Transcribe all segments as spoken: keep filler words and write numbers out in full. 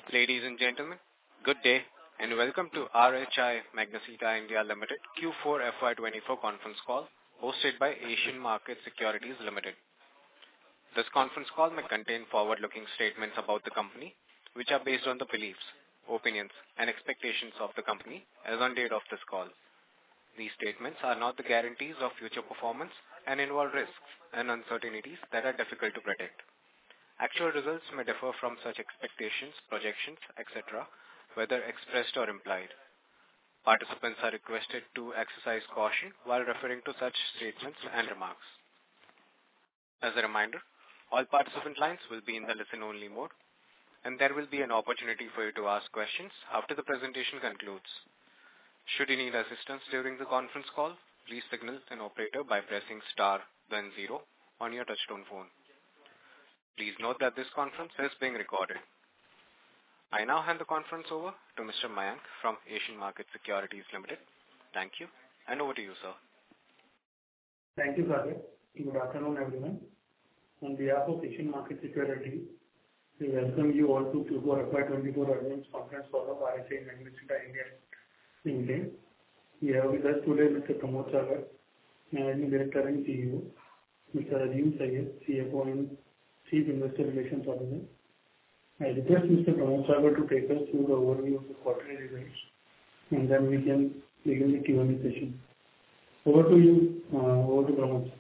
Ladies and gentlemen, good day and welcome to R H I Magnesita India Limited Q four F Y twenty-four conference call hosted by Asian Market Securities Limited. This conference call may contain forward-looking statements about the company which are based on the beliefs, opinions and expectations of the company as on date of this call. These statements are not the guarantees of future performance and involve risks and uncertainties that are difficult to predict. Actual results may differ from such expectations, projections, et cetera, whether expressed or implied. Participants are requested to exercise caution while referring to such statements and remarks. As a reminder, all participant lines will be in the listen-only mode, and there will be an opportunity for you to ask questions after the presentation concludes. Should you need assistance during the conference call, please signal an operator by pressing star, then zero on your touchtone phone. Please note that this conference is being recorded. I now hand the conference over to Mister Mayank from Asian Market Securities Limited. Thank you, and over to you, sir. Thank you, Sagar. Good afternoon, everyone. On behalf of Asian Market Securities, we welcome you all to Q four F Y twenty-four earnings conference call of R H I Magnesita India Limited. We have with us today Mister Pramod Sagar, Managing Director and C E O, Mister Azim Syed, C F O and Chief Investor Relations Officer. I request Mister Pramod Sagar to take us through the overview of the quarterly results, and then we can begin the Q and A session. Over to you, uh, over to Pramod.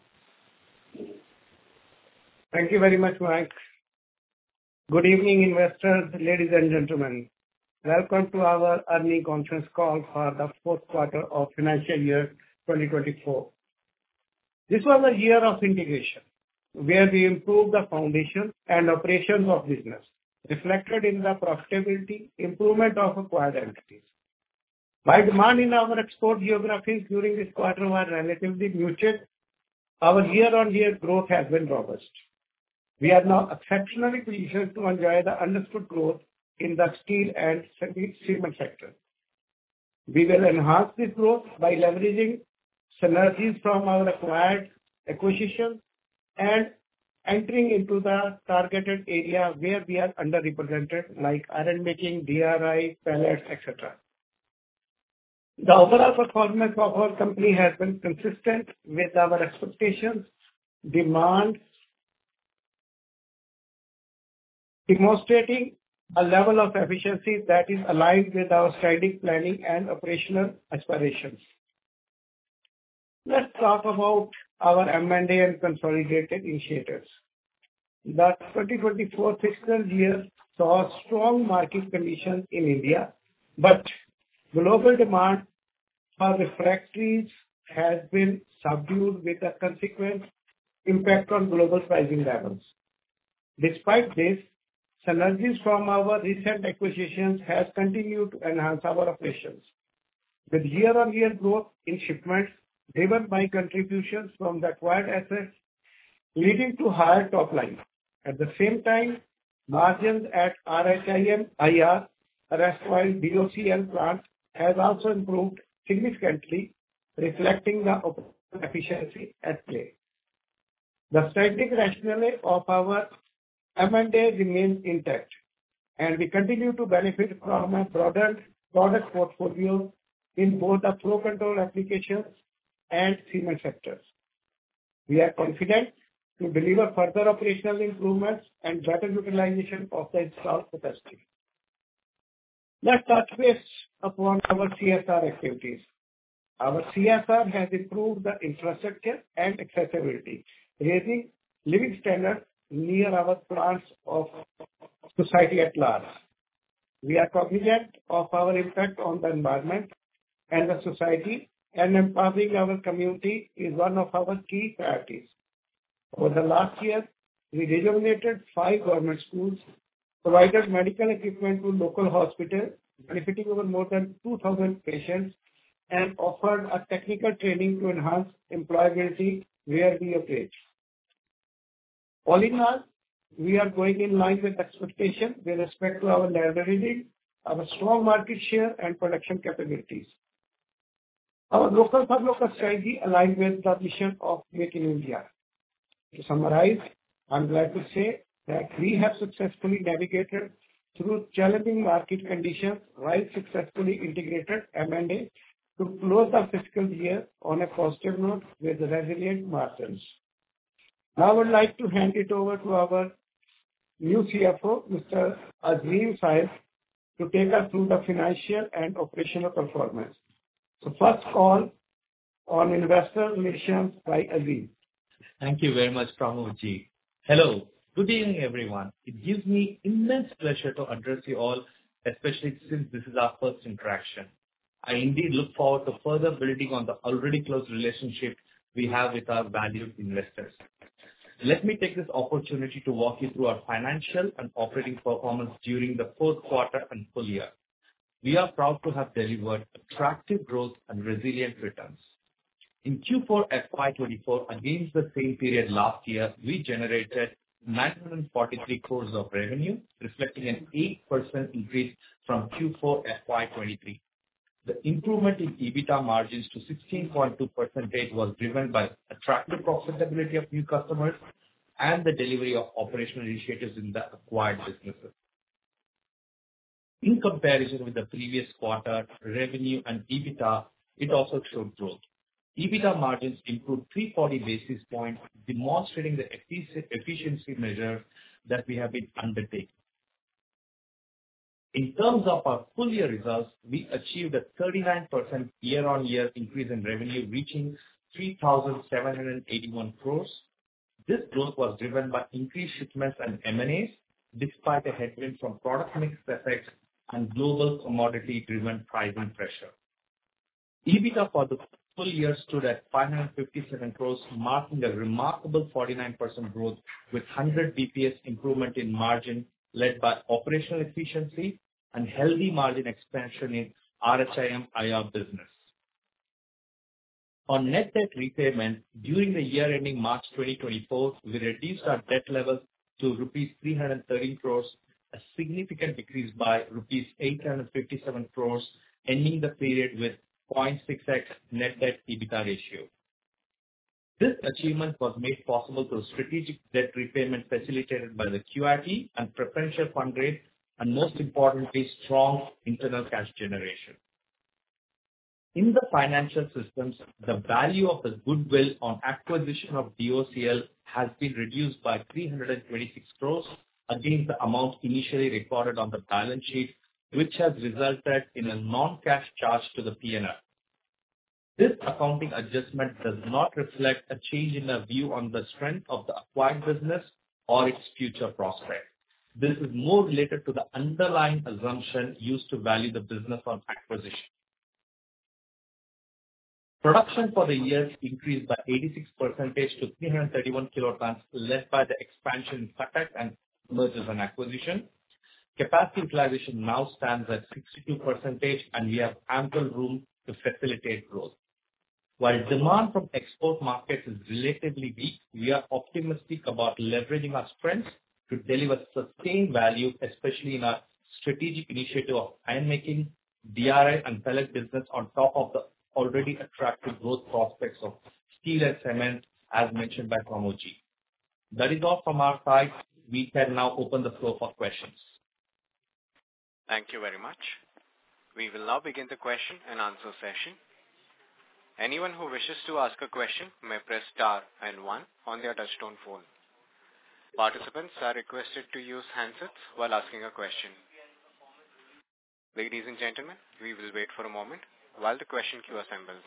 Thank you very much, Mike. Good evening, investors, ladies and gentlemen. Welcome to our earnings conference call for the fourth quarter of financial year twenty twenty-four. This was a year of integration, where we improved the foundation and operations of business, reflected in the profitability improvement of acquired entities. While demand in our export geographies during this quarter was relatively muted, our year-on-year growth has been robust. We are now exceptionally positioned to enjoy the understood growth in the steel and cement sector. We will enhance this growth by leveraging synergies from our acquired acquisitions and entering into the targeted area where we are underrepresented, like iron making, D R I, pellets, et cetera. The overall performance of our company has been consistent with our expectations, demand, demonstrating a level of efficiency that is aligned with our strategic planning and operational aspirations. Let's talk about our M and A and consolidated initiatives. The twenty twenty-four fiscal year saw strong market conditions in India, but global demand for refractories has been subdued with a consequent impact on global pricing levels. Despite this, synergies from our recent acquisitions has continued to enhance our operations, with year-on-year growth in shipments driven by contributions from the acquired assets, leading to higher top line. At the same time, margins at R H I M I R, erstwhile D O C L plant, has also improved significantly, reflecting the operational efficiency at play. The strategic rationale of our M and A remains intact, and we continue to benefit from a broadened product portfolio in both the flow control applications and cement sectors. We are confident to deliver further operational improvements and better utilization of the installed capacity. Let's touch base upon our C S R activities. Our C S R has improved the infrastructure and accessibility, raising living standards near our plants of society at large. We are cognizant of our impact on the environment and the society, and empowering our community is one of our key priorities. Over the last year, we rejuvenated five government schools, provided medical equipment to local hospitals, benefiting over more than two thousand patients, and offered a technical training to enhance employability where we operate. All in all, we are going in line with expectation with respect to our leveraging, our strong market share and production capabilities. Our local for local strategy aligns with the mission of Make in India. To summarize, I'm glad to say that we have successfully navigated through challenging market conditions, RISE successfully integrated M and A to close the fiscal year on a positive note with resilient margins. Now I would like to hand it over to our new C F O, Mister Azim Syed, to take us through the financial and operational performance. So first call on investor relations by Azim. Thank you very much, Pramod ji. Hello. Good evening, everyone. It gives me immense pleasure to address you all, especially since this is our first interaction. I indeed look forward to further building on the already close relationship we have with our valued investors. Let me take this opportunity to walk you through our financial and operating performance during the fourth quarter and full year. We are proud to have delivered attractive growth and resilient returns. In Q four F Y twenty-four, against the same period last year, we generated nine hundred forty-three crores of revenue, reflecting an eight percent increase from Q four F Y twenty-three. The improvement in EBITDA margins to sixteen point two percent was driven by attractive profitability of new customers and the delivery of operational initiatives in the acquired businesses. In comparison with the previous quarter, revenue and EBITDA, it also showed growth. EBITDA margins improved three hundred forty basis points, demonstrating the efficiency measures that we have been undertaking. In terms of our full year results, we achieved a thirty-nine percent year-on-year increase in revenue, reaching three thousand seven hundred eighty-one crores. This growth was driven by increased shipments and M and As, despite a headwind from product mix effects and global commodity-driven pricing pressure. EBITDA for the full year stood at five hundred fifty-seven crores, marking a remarkable forty-nine percent growth with one hundred basis points improvement in margin led by operational efficiency and healthy margin expansion in R H I M I R business. On net debt repayment, during the year ending March twenty twenty-four, we reduced our debt levels to rupees three hundred thirteen crores, a significant decrease by rupees eight hundred fifty-seven crores, ending the period with zero point six x net debt EBITDA ratio. This achievement was made possible through strategic debt repayment facilitated by the Q I P and preferential fundraise, and most importantly, strong internal cash generation. In the financial systems, the value of the goodwill on acquisition of D O C L has been reduced by three hundred twenty-six crores against the amount initially recorded on the balance sheet, which has resulted in a non-cash charge to the P and L. This accounting adjustment does not reflect a change in our view on the strength of the acquired business or its future prospects. This is more related to the underlying assumption used to value the business on acquisition. Production for the year increased by eighty-six percent to three hundred thirty-one kilotons, led by the expansion in Cuttack and mergers and acquisition. Capacity utilization now stands at sixty-two percent, and we have ample room to facilitate growth. While demand from export markets is relatively weak, we are optimistic about leveraging our strengths to deliver sustained value, especially in our strategic initiative of iron making, D R I, and pellet business on top of the already attractive growth prospects of steel and cement, as mentioned by Pramod ji. That is all from our side. We can now open the floor for questions. Thank you very much. We will now begin the question and answer session. Anyone who wishes to ask a question may press star and one on their touchtone phone. Participants are requested to use handsets while asking a question. Ladies and gentlemen, we will wait for a moment while the question queue assembles.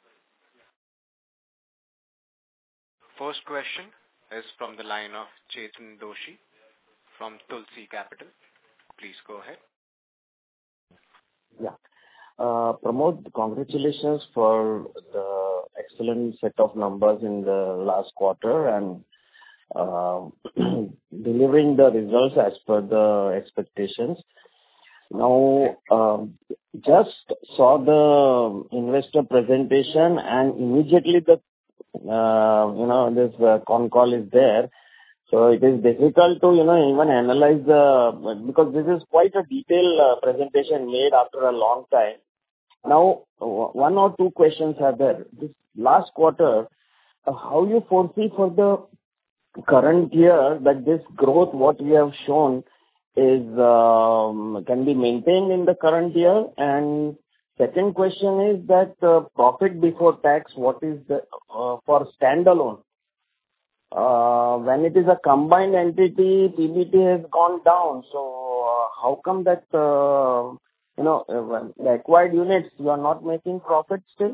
First question is from the line of Chetan Doshi from Tulsi Capital. Please go ahead. Yeah. Uh, Pramod, congratulations for the excellent set of numbers in the last quarter and uh, delivering the results as per the expectations. Now, um, just saw the investor presentation and immediately the, uh, you know, this uh, con call is there. So it is difficult to, you know, even analyze the, because this is quite a detailed uh, presentation made after a long time. Now, one or two questions are there. This last quarter, uh, how you foresee for the current year that this growth, what we have shown, is um, can be maintained in the current year? And second question is that uh, profit before tax, what is the uh, for standalone? Uh, When it is a combined entity, P B T has gone down. So uh, how come that uh, you know uh, when the acquired units, you are not making profit still?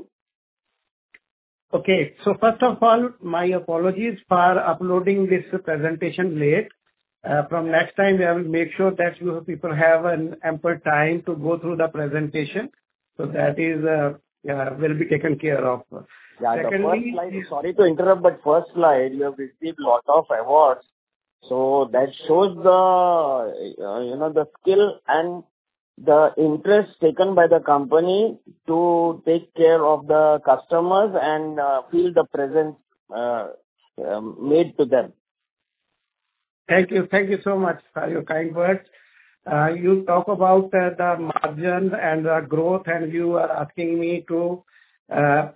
Okay. So first of all, my apologies for uploading this presentation late. Uh, From next time, I will make sure that you people have an ample time to go through the presentation. So that is uh, yeah, will be taken care of. Yeah, the first Secondly, slide, sorry to interrupt, but first slide, you have received lot of awards. So that shows the, uh, you know, the skill and the interest taken by the company to take care of the customers and uh, feel the presence uh, um, made to them. thank you. Thank you so much for your kind words. Uh, You talk about uh, the margin and the growth, and you are asking me to uh,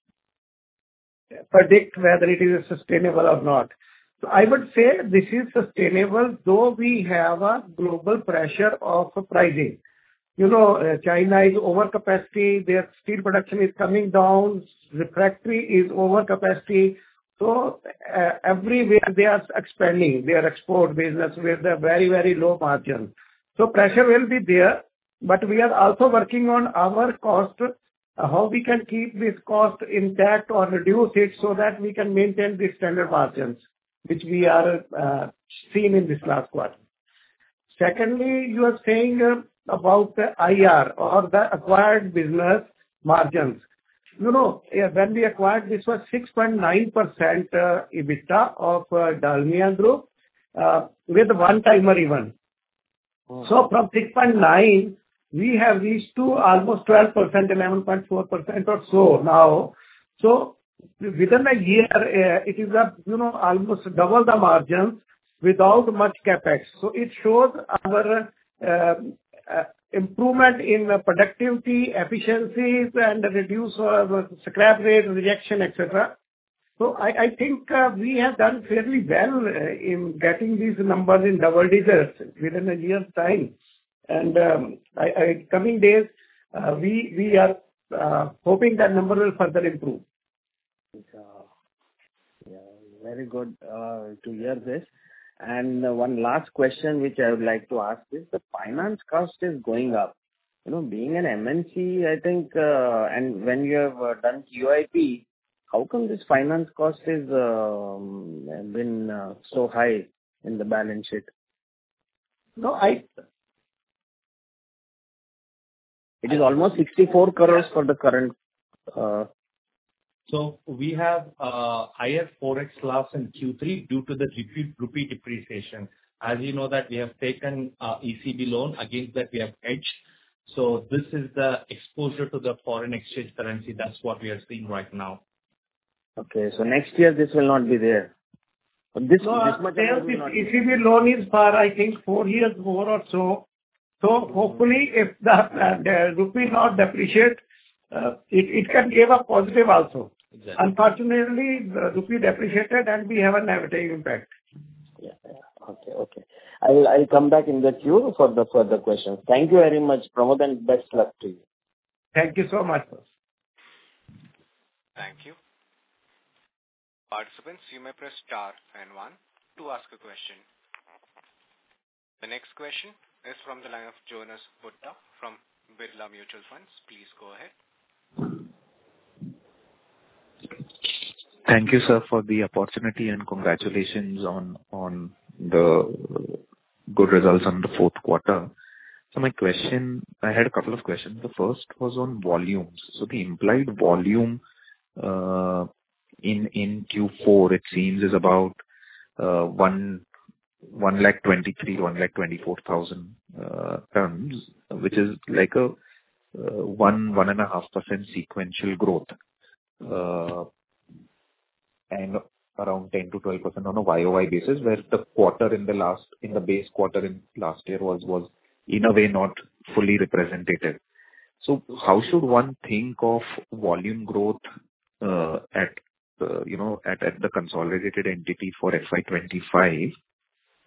predict whether it is sustainable or not. So I would say this is sustainable, though we have a global pressure of pricing. You know, uh, China is overcapacity, their steel production is coming down, refractory is overcapacity. So, uh, everywhere they are expanding their export business with a very, very low margin. So pressure will be there, but we are also working on our cost, uh, how we can keep this cost intact or reduce it so that we can maintain the standard margins, which we are uh, seen in this last quarter. Secondly, you are saying uh, about the I R or the acquired business margins. You know, eh, when we acquired, this was six point nine percent uh, EBITDA of uh, Dalmia Group uh, with one-timer even. So from six point nine, we have reached to almost twelve percent, eleven point four percent or so now. So within a year, uh, it is a, you know, almost double the margins without much CapEx. So it shows our uh, uh, improvement in uh, productivity, efficiencies, and reduce uh, scrap rate, rejection, et cetera. So I I think uh, we have done fairly well uh, in getting these numbers in double digits within a year's time. And um, I I coming days, uh, we we are uh, hoping that number will further improve. Yeah, yeah, very good uh, to hear this. And uh, one last question which I would like to ask is the finance cost is going up. You know, being an M N C, I think, uh, and when you have uh, done Q I P, how come this finance cost is um, been uh, so high in the balance sheet? No, I It is almost sixty-four crores for the current. Uh, So we have uh, higher forex loss in Q three due to the rupee rupee depreciation. As you know that we have taken uh, E C B loan, against that we have hedged. So this is the exposure to the foreign exchange currency. That's what we are seeing right now. okay, so next year this will not be there. This no, this much sales amount will not E be. C B loan is for, I think, four years more or so. So hopefully, if the uh, the rupee not depreciate, uh, it it can give a positive also. Exactly. Unfortunately, the rupee depreciated, and we have a negative impact. Yeah, yeah. Okay, okay. I'll I'll come back in the queue for the further questions. Thank you very much, Pramod, and best luck to you. Thank you so much. Thank you. Participants, you may press star and one to ask a question. The next question is from the line of Jonas Bhutta from Birla Mutual Funds. Please go ahead. Thank you, sir, for the opportunity, and congratulations on on the good results on the fourth quarter. So my question, I had a couple of questions. The first was on volumes. So the implied volume uh, in in Q four, it seems, is about uh, one one lakh twenty three, one lakh twenty four thousand uh, tons, which is like a uh, one one and a half percent sequential growth. Uh, and around ten to twelve percent on a Y O Y basis, where the quarter in the last, in the base quarter in last year was, was in a way not fully representative. So how should one think of volume growth uh, at, uh, you know, at, at the consolidated entity for F Y twenty-five,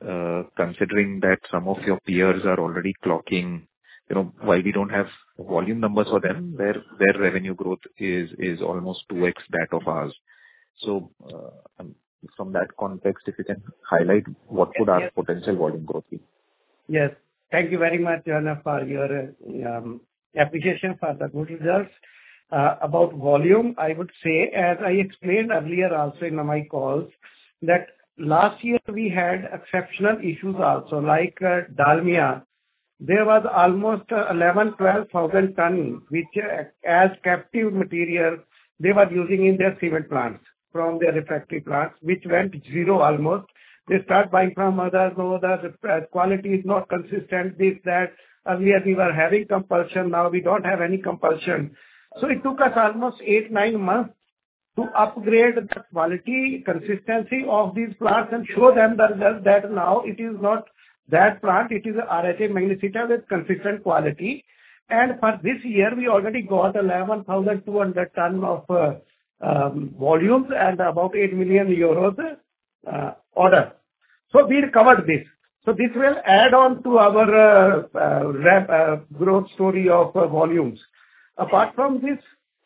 uh, considering that some of your peers are already clocking, you know, while we don't have volume numbers for them, their their revenue growth is is almost two x that of ours. So, uh, um, from that context, if you can highlight what would our Yes. potential volume growth be? Yes. Thank you very much, Jana, for your um, appreciation for the good results. Uh, About volume, I would say, as I explained earlier also in my calls, that last year we had exceptional issues also, like uh, Dalmia. There was almost uh, eleven, twelve thousand ton, which uh, as captive material they were using in their cement plants from their refractory plants, which went zero almost. They start buying from others, no, the uh, quality is not consistent, this, that. Earlier we were having compulsion, now we don't have any compulsion. So it took us almost eight, nine months to upgrade the quality, consistency of these plants and show them the result that now it is not that plant, it is a R H I Magnesita with consistent quality. And for this year, we already got eleven thousand two hundred ton of uh, um, volumes and about eight million euros uh, order. So we recovered this. So this will add on to our uh, uh, rep, uh, growth story of uh, volumes. Apart from this,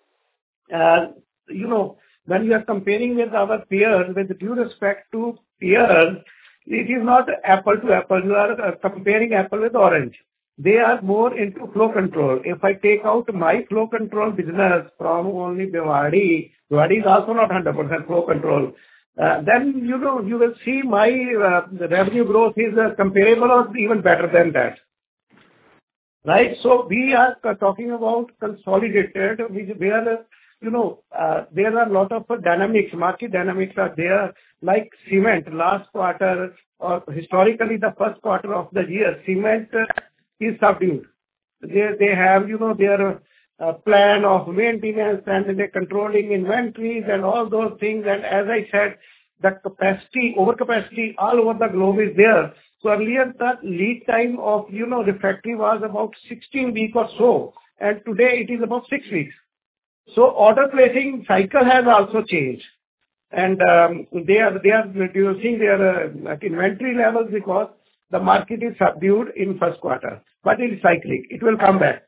uh, you know, when you are comparing with our peers, with due respect to peers, it is not apple to apple. You are uh, comparing apple with orange. They are more into flow control. If I take out my flow control business from only Bhiwadi, Bhiwadi is also not one hundred percent flow control. Uh, then, you know, you will see my uh, the revenue growth is uh, comparable or even better than that. Right? So we are uh, talking about consolidated, which where, uh, you know, uh, there are a lot of uh, dynamics, market dynamics are there, like cement. Last quarter, or historically the first quarter of the year, cement uh, is subdued. They they have, you know, their uh, plan of maintenance and they're controlling inventories and all those things. And as I said, the capacity, overcapacity all over the globe is there. So earlier the lead time of, you know, refractory was about sixteen weeks or so, and today it is about six weeks. So order placing cycle has also changed. And um, they are they are reducing their uh, inventory levels because the market is subdued in first quarter, but it is cyclic. It will come back.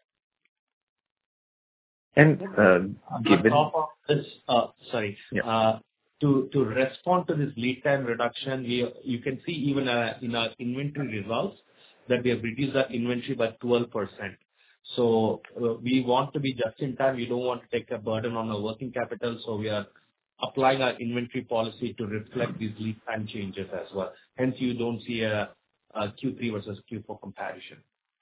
And uh, given... On top of this, uh, sorry, Yeah. uh, to to respond to this lead time reduction, we you can see even uh, in our inventory results that we have reduced our inventory by twelve percent. So uh, we want to be just in time. We don't want to take a burden on our working capital, so we are applying our inventory policy to reflect these lead time changes as well. Hence, you don't see a a Q three versus Q four comparison.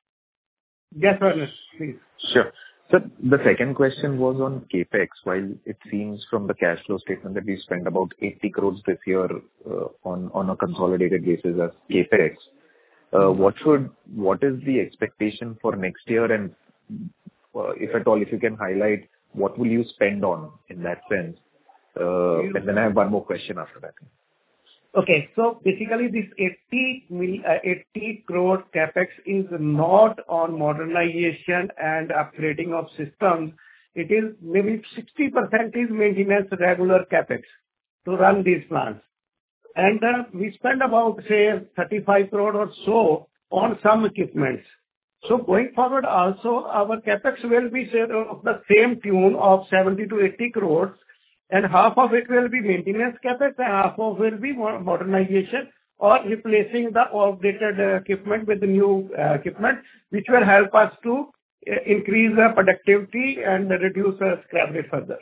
Yes, Ernest, please. Sure. So the second question was on CapEx. While it seems from the cash flow statement that we spent about eighty crores this year uh, on on a consolidated basis as CapEx, uh, what should what is the expectation for next year? And uh, if at all, if you can highlight what will you spend on in that sense? Uh, and then I have one more question after that. Okay. So basically, this eighty mil- uh, eighty crore CapEx is not on modernization and upgrading of systems. It is maybe sixty percent is maintenance, regular CapEx to run these plants. And uh, we spend about, say, thirty-five crore or so on some equipments. So going forward also, our CapEx will be, say, of the same tune of seventy to eighty crores, and half of it will be maintenance CapEx and half of it will be mo- modernization or replacing the outdated uh, equipment with the new uh, equipment, which will help us to uh, increase the productivity and reduce uh, scrap rate further.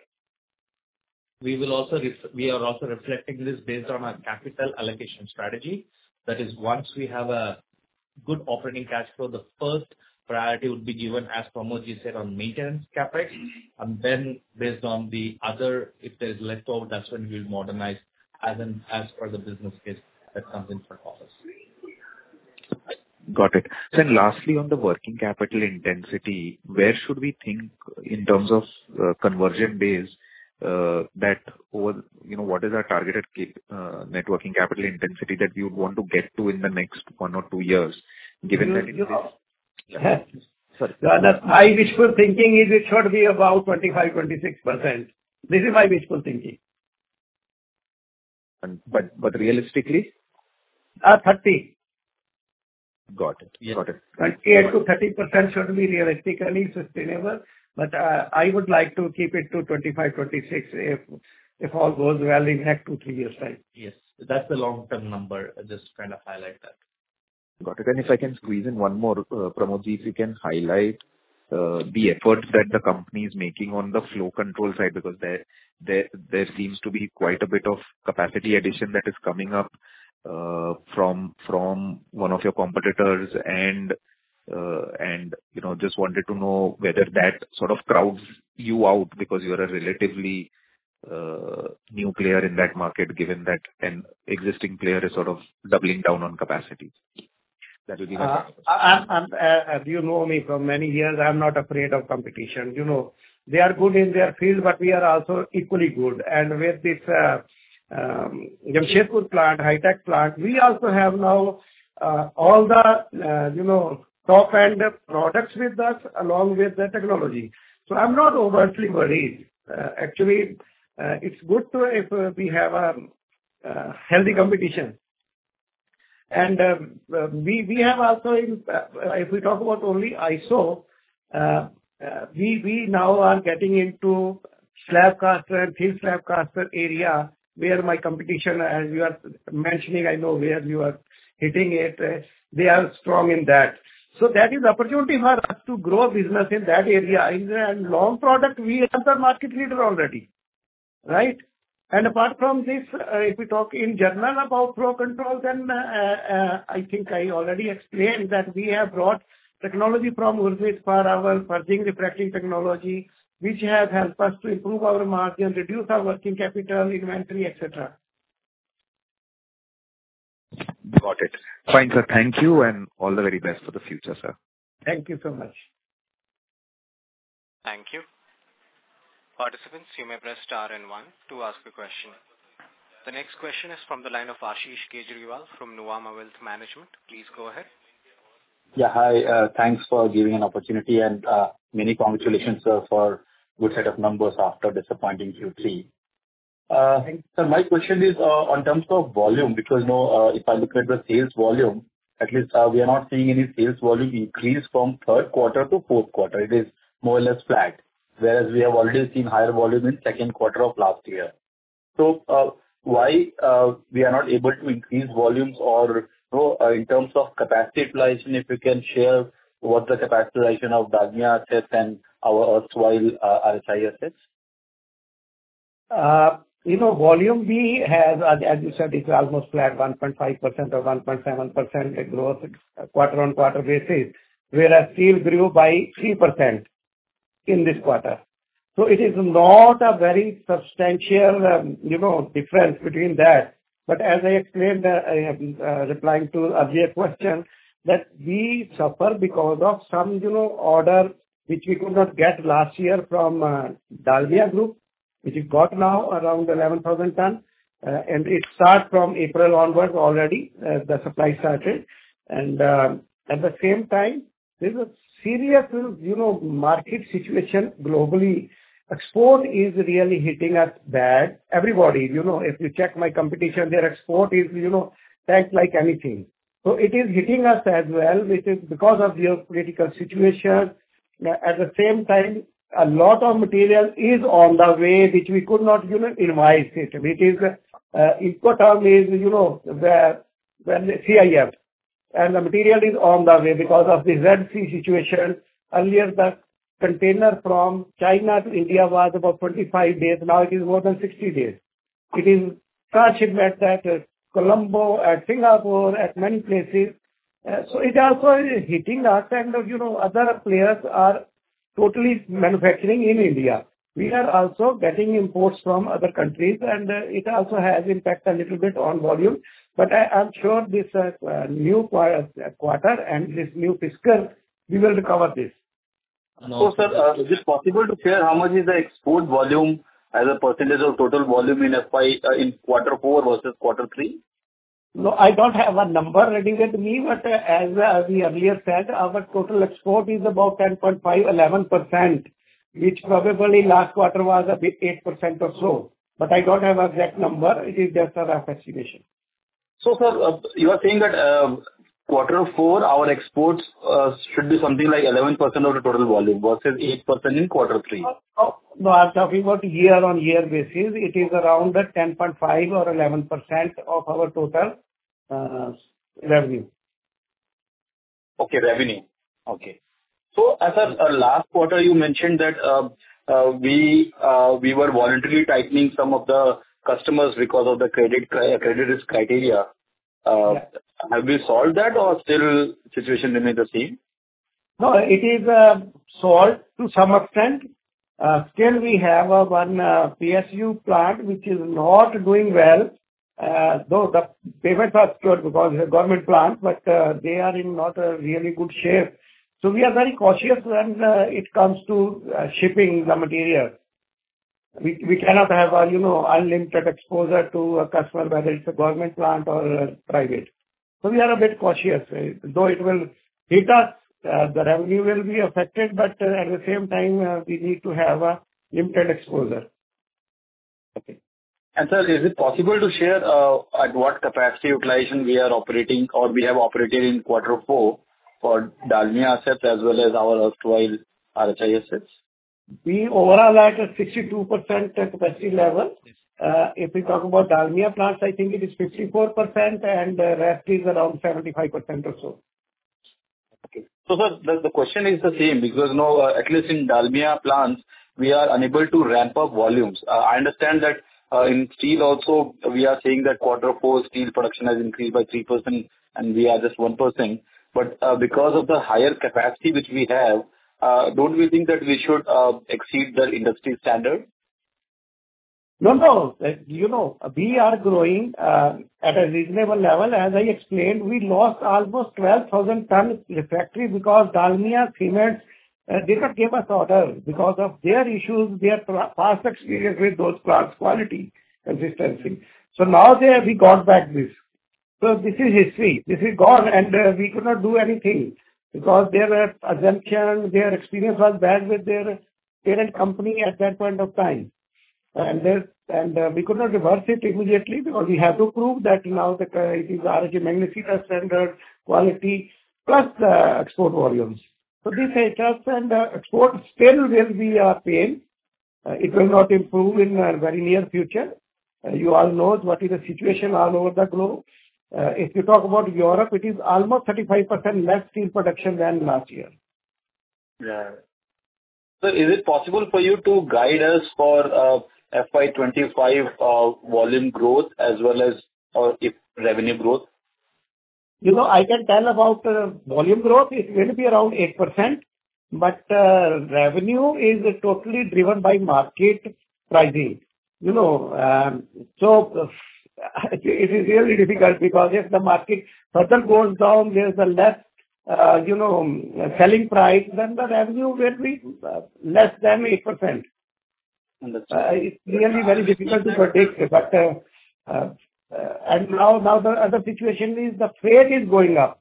We will also ref- we are also reflecting this based on our capital allocation strategy. That is, once we have a good operating cash flow, the first priority would be given, as Pramod ji said, on maintenance CapEx, and then based on the other, if there is leftover, that's when we will modernize as in, as per the business case that comes in front of us. Got it. So then lastly, on the working capital intensity, where should we think in terms of uh, conversion days, uh, that over, you know, what is our targeted cap- uh, net working capital intensity that we would want to get to in the next one or two years, given You- that it you is... know, Yeah. Sorry. Yeah, that's my wishful thinking is it should be about twenty-five, twenty-six percent. This is my wishful thinking. And, but, but realistically? Uh, thirty. Got it. Yes. Got it. twenty-eight to thirty percent should be realistically sustainable, but uh, I would like to keep it to twenty-five, twenty-six if if all goes well in next two, three years' time. Yes. That's the long-term number. Just kind of highlight that. Got it. And if I can squeeze in one more, uh, Pramodji, if you can highlight uh, the efforts that the company is making on the flow control side, because there there there seems to be quite a bit of capacity addition that is coming up uh, from from one of your competitors, and uh, and you know, just wanted to know whether that sort of crowds you out because you are a relatively uh, new player in that market, given that an existing player is sort of doubling down on capacity. That will be my Uh, question. I'm, I'm, uh, as you know me from many years, I'm not afraid of competition. You know, they are good in their field, but we are also equally good. And with this uh, um, Jamshedpur plant, high-tech plant, we also have now uh, all the, uh, you know, top-end products with us along with the technology. So I'm not overtly worried. Uh, actually, uh, it's good to if uh, we have a uh, healthy competition. And um, uh, we we have also, in, uh, if we talk about only I S O, uh, uh, we we now are getting into slab caster and thin slab caster area, where my competition, as you are mentioning, I know where you are hitting it, uh, they are strong in that. So that is opportunity for us to grow business in that area. In the long product, we are the market leader already, right? And apart from this, uh, if we talk in general about flow control, then uh, uh, I think I already explained that we have brought technology from Urmit for our purging refracting technology, which has helped us to improve our margin, reduce our working capital, inventory, et cetera. Got it. Fine, sir. Thank you, and all the very best for the future, sir. Thank you so much. Thank you. Participants, you may press star and one to ask a question. The next question is from the line of Ashish Kejriwal from Nuvama Wealth Management. Please go ahead. Yeah, hi. Uh, thanks for giving an opportunity, and uh, many congratulations, sir, for good set of numbers after disappointing Q three. Uh, so my question is uh, on terms of volume, because you know, uh, if I look at the sales volume, at least uh, we are not seeing any sales volume increase from third quarter to fourth quarter. It is more or less flat, whereas we have already seen higher volume in second quarter of last year. So uh, why uh, we are not able to increase volumes, or you know, uh, in terms of capacity utilization, if you can share what the capacity utilization of Dalmia assets and our erstwhile uh, R H I assets? Uh, You know, volume B has, as as you said, it's almost flat, one point five percent or one point seven percent growth quarter-on-quarter basis, whereas steel grew by three percent in this quarter. So it is not a very substantial, um, you know, difference between that. But as I explained, uh, I am uh, replying to earlier question, that we suffer because of some, you know, order which we could not get last year from uh, Dalmia Group, which we got now around eleven thousand ton, uh, and it starts from April onwards already, uh, the supply started. And uh, at the same time, there's a serious, you know, market situation globally. Export is really hitting us bad. Everybody, you know, if you check my competition, their export is, you know, tanked like anything. So it is hitting us as well, which is because of geopolitical situation. At the same time, a lot of material is on the way, which we could not, you know, invoice it. It is, uh, Incoterm is, you know, where, when C I F, and the material is on the way because of the Red Sea situation. Earlier, the container from China to India was about twenty-five days. Now it is more than sixty days. It is transshipment at uh, Colombo, at Singapore, at many places. Uh, so it also is hitting us, and, uh, you know, other players are totally manufacturing in India. We are also getting imports from other countries, and uh, it also has impact a little bit on volume. But I am sure this uh, uh, new quarter, quarter and this new fiscal, we will recover this. So, sir, uh, is it possible to share how much is the export volume as a percentage of total volume in F Y uh, in quarter four versus quarter three? No, I don't have a number ready with me, but uh, as uh, we earlier said, our total export is about ten point five, eleven percent, which probably last quarter was a bit eight percent or so. But I don't have an exact number. It is just a rough estimation. So, sir, uh, you are saying that uh, quarter four, our exports uh, should be something like eleven percent of the total volume versus eight percent in quarter three. Oh, no, I'm talking about year-on-year basis. It is around ten point five or eleven percent of our total uh, revenue. Okay, revenue. Okay. So as a uh, last quarter, you mentioned that uh, uh, we uh, we were voluntarily tightening some of the customers because of the credit cri- credit risk criteria. Uh, Yeah. Have we solved that or still situation remains the same? No, it is uh, solved to some extent. Uh, Still we have a one uh, P S U plant which is not doing well, uh, though the payments are secured because it's a government plant, but uh, they are in not a really good shape. So we are very cautious when uh, it comes to uh, shipping the material. We we cannot have a, you know, unlimited exposure to a customer, whether it's a government plant or uh, private. So we are a bit cautious. uh, Though it will hit us, uh, the revenue will be affected, but uh, at the same time, uh, we need to have a limited exposure. Okay. And sir, is it possible to share uh, at what capacity utilization we are operating or we have operated in quarter four for Dalmia assets as well as our erstwhile R H I assets? We overall at a sixty-two percent capacity level. Uh, If we talk about Dalmia plants, I think it is fifty-four percent, and uh, rest is around seventy-five percent or so. Okay. So, sir, the the question is the same because, you know, uh, at least in Dalmia plants, we are unable to ramp up volumes. Uh, I understand that uh, in steel also, we are saying that quarter four steel production has increased by three percent, and we are just one percent. But uh, because of the higher capacity which we have, uh, don't we think that we should uh, exceed the industry standard? No, no. uh, You know, we are growing uh, at a reasonable level. As I explained, we lost almost twelve thousand tons refractory because Dalmia Cement uh, did not give us order because of their issues, their tra- past experience with those plants, quality, consistency. So now they we got back this. So this is history. This is gone, and uh, we could not do anything because their uh, assumption, their experience was bad with their parent company at that point of time. And there, and uh, we could not reverse it immediately because we have to prove that now the uh, it is R H I Magnesita standard, quality, plus the export volumes. So this H S and uh, export still will be a pain. Uh, It will not improve in uh, very near future. Uh, You all know what is the situation all over the globe. Uh, If you talk about Europe, it is almost thirty-five percent less steel production than last year. Yeah. So is it possible for you to guide us for uh, F Y twenty-five uh, volume growth as well as or if revenue growth? You know, I can tell about uh, volume growth. It will be around eight percent, but uh, revenue is totally driven by market pricing. You know, um, so uh, it is really difficult because if the market further goes down, there's a less, uh, you know, selling price, then the revenue will be uh, less than eight percent. Understood. Uh, It's really very difficult to predict, but uh, uh, uh, and now now the other situation is the freight is going up,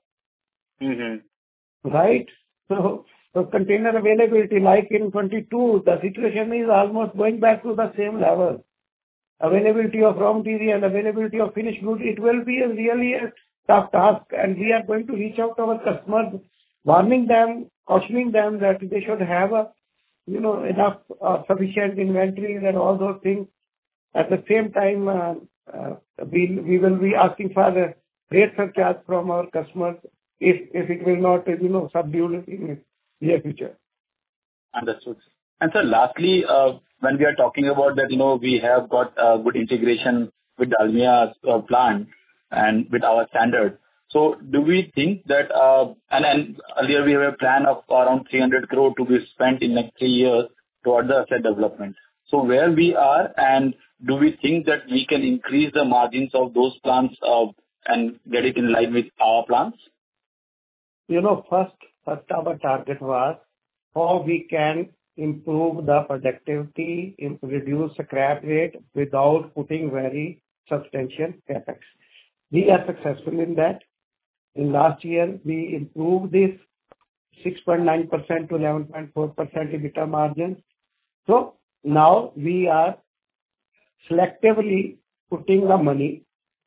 Mm-hmm. right? So so container availability, like in twenty-two, the situation is almost going back to the same level. Availability of raw material, availability of finished goods, it will be a really a tough task, and we are going to reach out to our customers, warning them, cautioning them that they should have a, you know, enough uh, sufficient inventories and all those things. At the same time, uh, uh, we we will be asking for the rate surcharge from our customers if if it will not, you know, subdue in the near future. Understood. And sir, lastly, uh, when we are talking about that, you know, we have got uh, good integration with Dalmia's uh, plant and with our standard. So do we think that, uh, and and earlier we have a plan of around three hundred crore to be spent in next three years toward the asset development. So where we are, and do we think that we can increase the margins of those plants uh, and get it in line with our plants? You know, first first our target was how we can improve the productivity, im- reduce scrap rate without putting very substantial CapEx. We are successful in that. In last year, we improved this six point nine percent to eleven point four percent EBITDA margins. So now we are selectively putting the money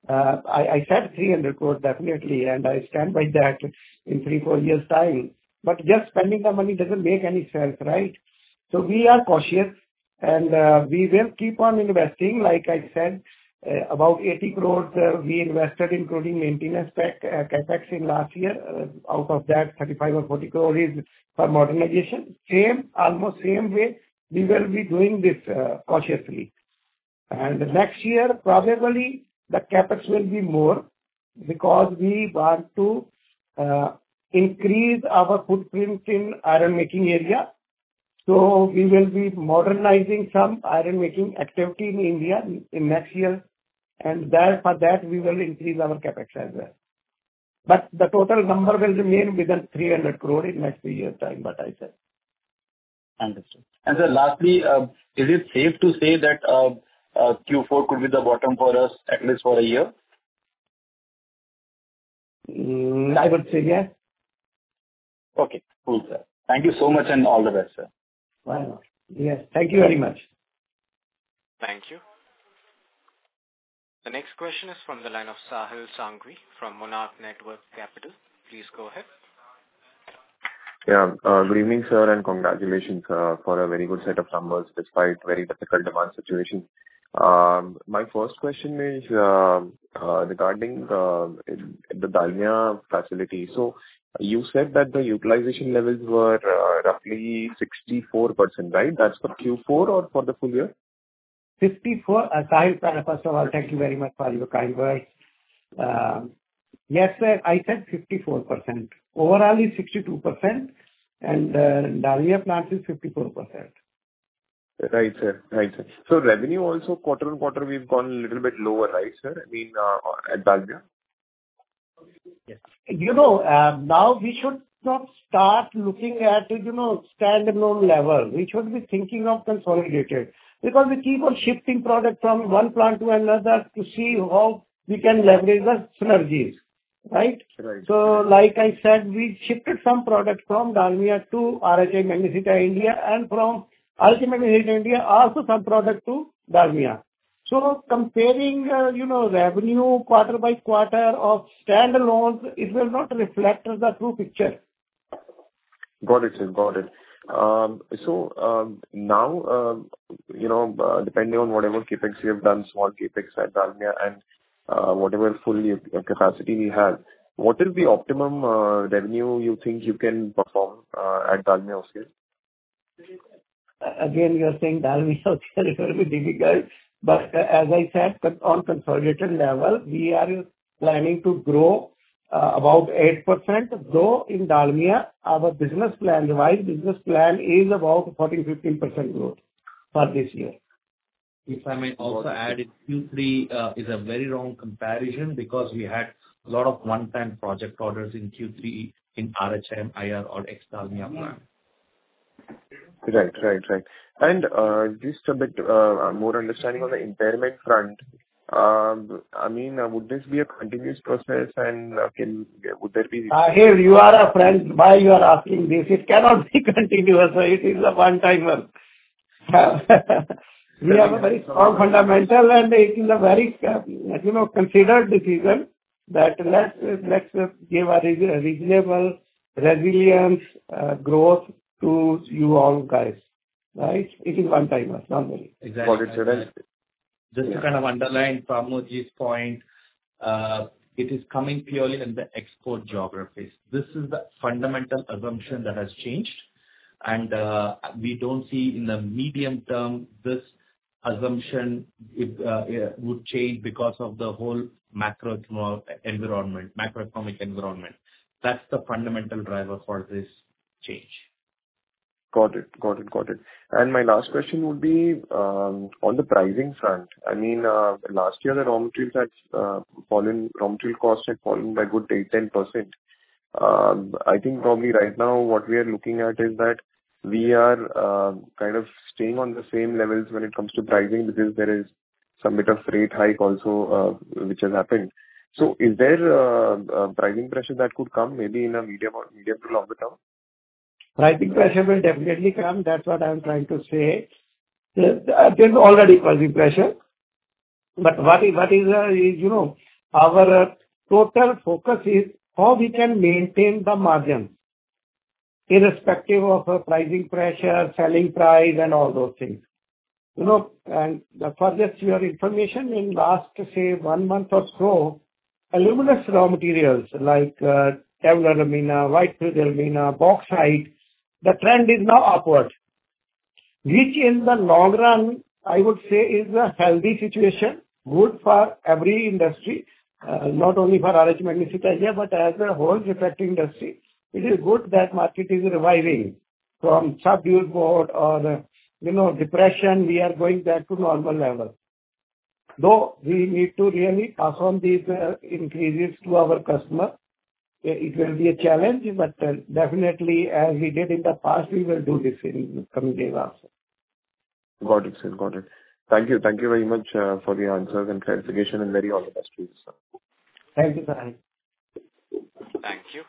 Uh, I, I said three hundred crores definitely, and I stand by that in three, four years' time. But just spending the money doesn't make any sense, right? So we are cautious, and uh, we will keep on investing. Like I said, uh, about eighty crores uh, we invested, including maintenance pack, uh, capex in last year. Uh, out of that, thirty-five or forty crores is for modernization. Same, almost same way, we will be doing this uh, cautiously. And next year, probably the capex will be more because we want to uh, increase our footprint in iron making area. So we will be modernizing some iron making activity in India in next year, and there for that we will increase our capex as well. But the total number will remain within three hundred crore in next few years' time, but I said. Understood. And sir, lastly, uh, is it safe to say that uh, uh, Q four could be the bottom for us at least for a year? Mm, I would say yes. Okay, cool, sir. Thank you so much and all the best, sir. Why not? Yes. Thank you very much. Thank you. The next question is from the line of Sahil Sanghvi from Monarch Networth Capital. Please go ahead. Yeah. uh, Good evening, sir, and congratulations uh, for a very good set of numbers despite very difficult demand situation. Um, My first question is uh, uh, regarding uh, the Dalmia facility. So you said that the utilization levels were uh, roughly sixty-four percent, right? That's for Q four or for the full year? fifty-four. uh, Sahil, first of all, thank you very much for your kind words. Um, Yes, sir, I said fifty-four percent. Overall is sixty-two percent, and uh, Dalmia plant is fifty-four percent. Right, sir. Right, sir. So revenue also quarter-on-quarter, we've gone a little bit lower, right, sir? I mean, uh, at Dalmia? You know, uh, now we should not start looking at, you know, standalone level. We should be thinking of consolidated, because we keep on shifting product from one plant to another to see how we can leverage the synergies, right? Right. So, like I said, we shifted some product from Dalmia to R H I Magnesita India, and from R H I Magnesita India also some product to Dalmia. So comparing, uh, you know, revenue quarter by quarter of standalones, it will not reflect the true picture. Got it, sir. Got it. Um, So, um, now, um, you know, uh, depending on whatever CapEx you have done, small CapEx at Dalmia and uh, whatever full u- capacity we have, what is the optimum uh, revenue you think you can perform uh, at Dalmia scale? Again, you are saying Dalmia, it will be difficult. But uh, as I said, con- on consolidated level, we are planning to grow uh, about eight percent. Though in Dalmia, our business plan, revised business plan is about fourteen to fifteen percent growth for this year. If I may also add, in Q three uh, is a very wrong comparison because we had a lot of one-time project orders in Q three in R H M, I R or ex-Dalmia plant. Right, right, right. And uh, just a bit uh, more understanding on the impairment front. Um, I mean, uh, would this be a continuous process, and uh, can would there be? Uh, here you are a friend. Why you are asking this? It cannot be continuous. It is a one-timer. We have a very strong fundamental, and it is a very, uh, you know, considered decision that let's let's give a re- reasonable resilience uh, growth to you all guys, right? It is one-timer, don't worry. Exactly. Got it, sir. And- Just to kind of underline Pramodji's point, uh, it is coming purely in the export geographies. This is the fundamental assumption that has changed, and uh, we don't see in the medium term this assumption if, uh, yeah, would change because of the whole macro environment, macroeconomic environment. That's the fundamental driver for this change. Got it. Got it. Got it. And my last question would be um, on the pricing front. I mean, uh, last year the raw materials had uh, fallen, raw material costs had fallen by good eight to ten percent. Um, I think probably right now what we are looking at is that we are uh, kind of staying on the same levels when it comes to pricing, because there is some bit of rate hike also uh, which has happened. So is there uh, uh, pricing pressure that could come maybe in a medium or medium to longer term? Pricing pressure will definitely come. That's what I'm trying to say. There- There's already pricing pressure. But what is, what is, uh, is, you know, our uh, total focus is how we can maintain the margin, irrespective of uh, pricing pressure, selling price, and all those things. You know, and uh, for just your information, in last, say, one month or so, aluminous raw materials like uh, Kevlar alumina, white fused alumina, bauxite, the trend is now upward, which in the long run, I would say is a healthy situation, good for every industry, uh, not only for R H Magnesita India, but as a whole refractory industry. It is good that market is reviving from subdued mode or, uh, you know, depression. We are going back to normal level. Though we need to really pass on these uh, increases to our customer. It will be a challenge, but uh, definitely, as we did in the past, we will do this in the coming days also. Got it, sir. Got it. Thank you. Thank you very much uh, for the answers and clarification, and very all the best to you, sir. Thank you, sir. Thank you.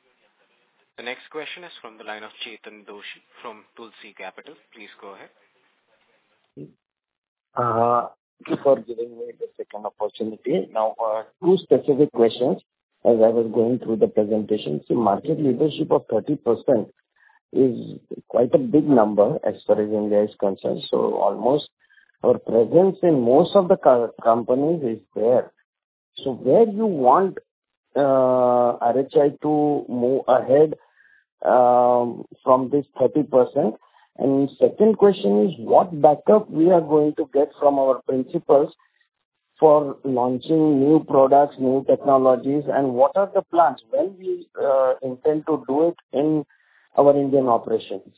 The next question is from the line of Chetan Doshi from Tulsi Capital. Please go ahead. Uh, Thank you for giving me the second opportunity. Now, uh, two specific questions as I was going through the presentation. See, market leadership of thirty percent is quite a big number as far as India is concerned. So almost our presence in most of the co- companies is there. So where you want uh, R H I to move ahead um, from this thirty percent? And second question is, what backup we are going to get from our principals for launching new products, new technologies, and what are the plans when we uh, intend to do it in our Indian operations?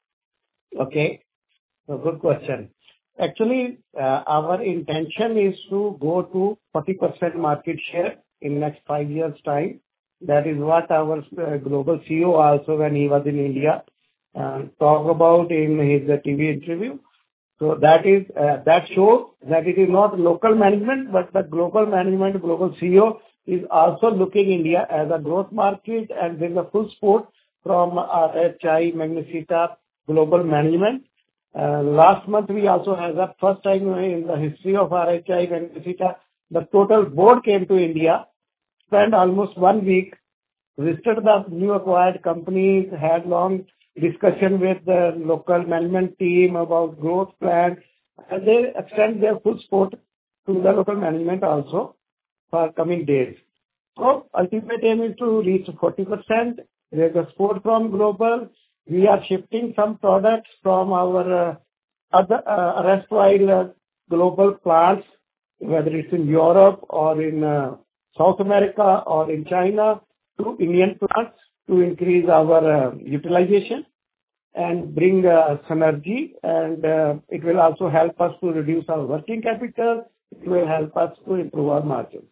Okay. So good question. Actually, uh, our intention is to go to forty percent market share in next five years' time. That is what our uh, global C E O also, when he was in India, uh, talked about in his uh, T V interview. So that is uh, that shows that it is not local management, but the global management, global C E O is also looking India as a growth market, and there is a full support from R H I Magnesita global management. Uh, last month we also had the first time in the history of R H I Magnesita, the total board came to India, spent almost one week, visited the new acquired companies, had long discussion with the local management team about growth plans, and they extend their full support to the local management also for coming days. So ultimate aim is to reach forty percent. There's a support from global. We are shifting some products from our uh, other uh, erstwhile uh, global plants, whether it's in Europe or in uh, South America or in China, to Indian plants to increase our uh, utilization and bring uh, synergy, and uh, it will also help us to reduce our working capital. It will help us to improve our margins.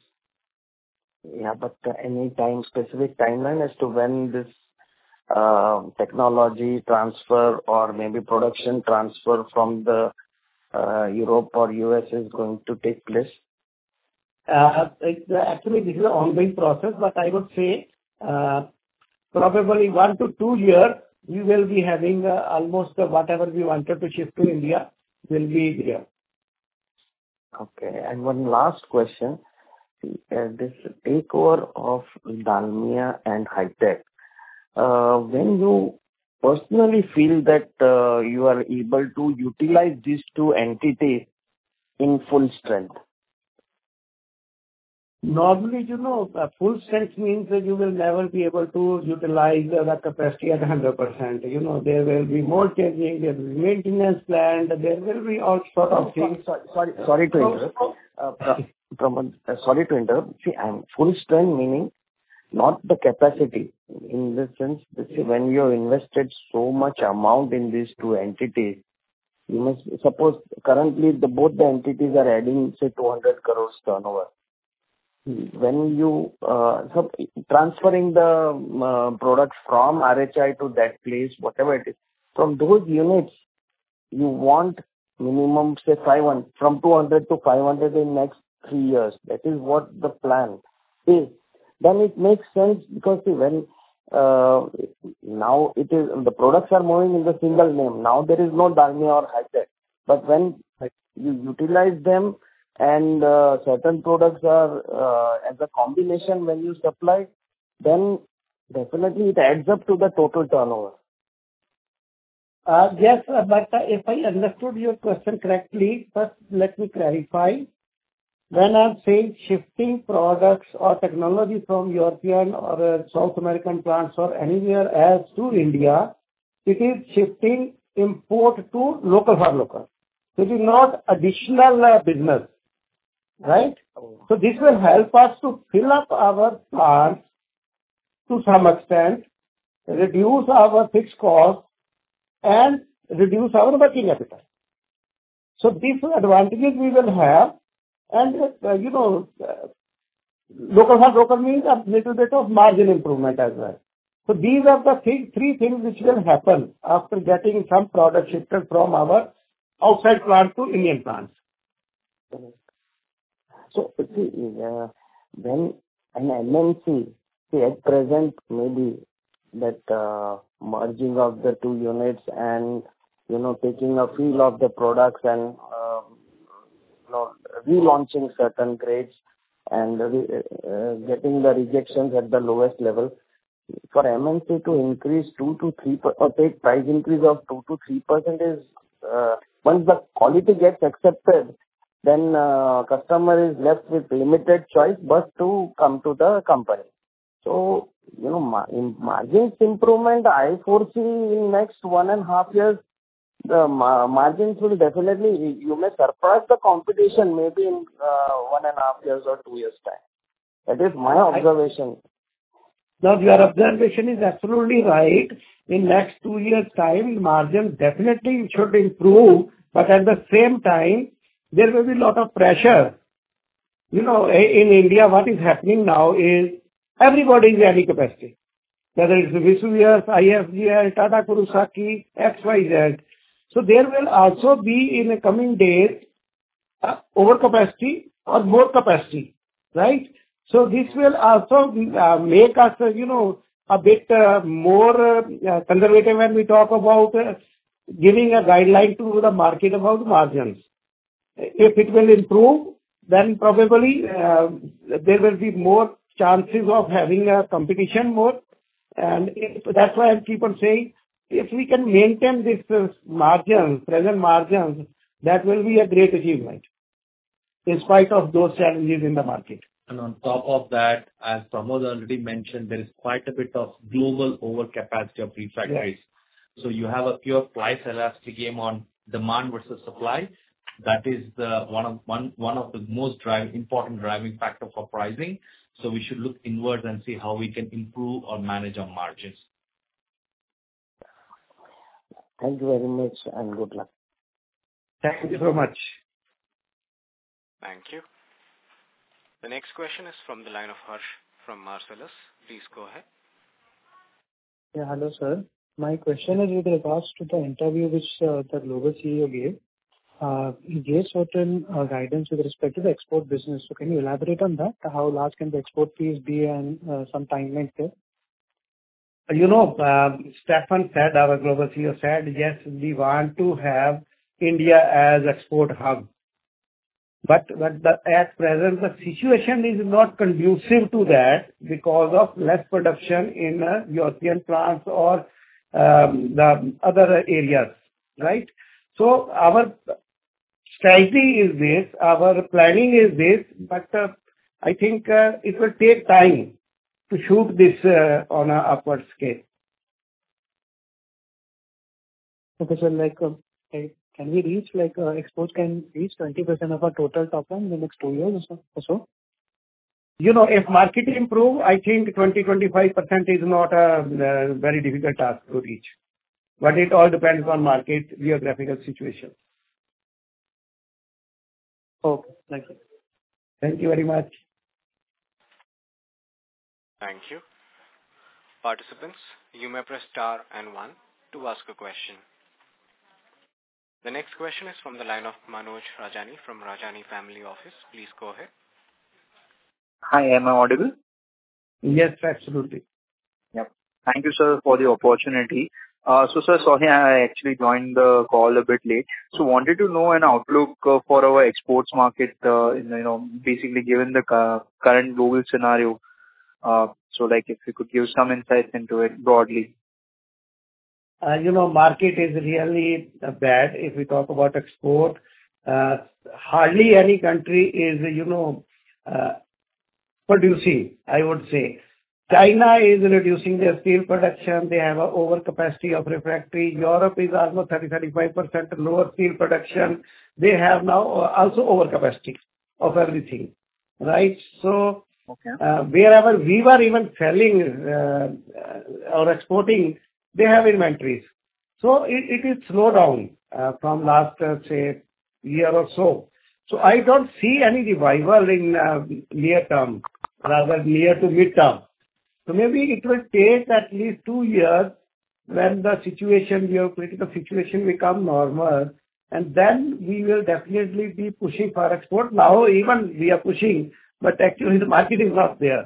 Yeah, but uh, any time, specific timeline as to when this uh, technology transfer or maybe production transfer from the uh, Europe or U S is going to take place? Uh, it, uh, actually, this is an ongoing process, but I would say uh, probably one to two years, we will be having uh, almost uh, whatever we wanted to shift to India will be there. Okay, and one last question. Uh, this takeover of Dalmia and Hi-Tech, uh, when you personally feel that uh, you are able to utilize these two entities in full strength? Normally, you know, uh, full strength means that you will never be able to utilize uh, the capacity at one hundred percent. You know, there will be more changing, there will be maintenance planned, there will be all sort of things. Sorry, sorry, sorry to interrupt. Uh, Pramod, uh, sorry to interrupt. See, I'm full strength meaning not the capacity. In the sense, see, when you have invested so much amount in these two entities, you must suppose currently the both the entities are adding say two hundred crores turnover. When you uh, so transferring the uh, products from R H I to that place, whatever it is, from those units, you want minimum say five hundred, from two hundred to five hundred in next three years. That is what the plan is. Then it makes sense because see, when uh, now it is the products are moving in the single name. Now there is no Dalmia or Hi-Tech. But when you utilize them and uh, certain products are uh, as a combination when you supply, then definitely it adds up to the total turnover. Uh, Yes, uh, but uh, if I understood your question correctly, first let me clarify. When I'm saying shifting products or technology from European or uh, South American plants or anywhere else to India, it is shifting import to local for local. So it is not additional uh, business, right? So this will help us to fill up our plants to some extent, reduce our fixed costs, and reduce our working capital. So these advantages we will have, and uh, you know, uh, local for local means a little bit of margin improvement as well. So these are the th- three things which will happen after getting some product shifted from our outside plant to Indian plants. So see, uh, when an M N C, see at present maybe that uh, merging of the two units and you know taking a feel of the products and uh, you know relaunching certain grades and re- uh, getting the rejections at the lowest level. For M N C to increase two to three per- or take price increase of two to three percent is uh, once the quality gets accepted, then uh, customer is left with limited choice but to come to the company. So you know mar- in margins improvement I foresee in next one and a half years. The ma- margins will definitely, you may surpass the competition maybe in uh, one and a half years or two years time. That is my observation. Now, your observation is absolutely right. In next two years' time, margin definitely should improve, but at the same time, there will be a lot of pressure. You know, i- in India, what is happening now is everybody is adding capacity, whether it's Vesuvius, I F G L, Tata Kurosaki, X Y Z. So there will also be, in the coming days, uh, overcapacity or more capacity, right? So this will also uh, make us, uh, you know, a bit uh, more uh, conservative when we talk about uh, giving a guideline to the market about margins. If it will improve, then probably uh, there will be more chances of having a competition more. And if, that's why I keep on saying, if we can maintain this uh, margins, present margins, that will be a great achievement in spite of those challenges in the market. And on top of that, as Pramod already mentioned, there is quite a bit of global overcapacity of refractories. So you have a pure price elastic game on demand versus supply. That is the one of one one of the most drive, important driving factor for pricing. So we should look inwards and see how we can improve or manage our margins. Thank you very much and good luck. Thank you so much. Thank you. The next question is from the line of Harsh from Marcellus. Please go ahead. Yeah, hello, sir. My question is with regards to the interview which uh, the global C E O gave. Uh, he gave certain uh, guidance with respect to the export business. So can you elaborate on that? How large can the export piece be and uh, some timelines there? You know, uh, Stefan said, our global C E O said, yes, we want to have India as export hub. But, but the, at present, the situation is not conducive to that because of less production in uh, European plants or um, the other areas, right? So our strategy is this, our planning is this, but uh, I think uh, it will take time to shoot this uh, on a upward scale. Okay, so like, uh, can we reach, like, uh, exports can reach twenty percent of our total top line in the next two years or so? Or so? You know, if market improve, I think twenty to twenty-five percent is not a uh, very difficult task to reach. But it all depends on market geographical situation. Okay, thank you. Thank you very much. Thank you. Participants, you may press star and one to ask a question. The next question is from the line of Manoj Rajani from Rajani Family Office. Please go ahead. Hi, am I audible? Yes, absolutely. Yep. Thank you, sir, for the opportunity. Uh, So, sir, sorry, I actually joined the call a bit late. So wanted to know an outlook uh, for our exports market, uh, in, you know, basically given the cu- current global scenario. Uh, So, like, if you could give some insights into it broadly. Uh, You know, market is really uh, bad if we talk about export. Uh, Hardly any country is, you know, uh, producing, I would say. China is reducing their steel production. They have a overcapacity of refractory. Europe is almost thirty to thirty-five percent lower steel production. They have now uh, also overcapacity of everything, right? So, Okay. uh, wherever we were even selling uh, uh, or exporting, they have inventories. So it it is slow down uh, from last, uh, say, year or so. So I don't see any revival in uh, near term, rather near to mid-term. So maybe it will take at least two years when the situation, geopolitical situation become normal, and then we will definitely be pushing for export. Now, even we are pushing, but actually the market is not there.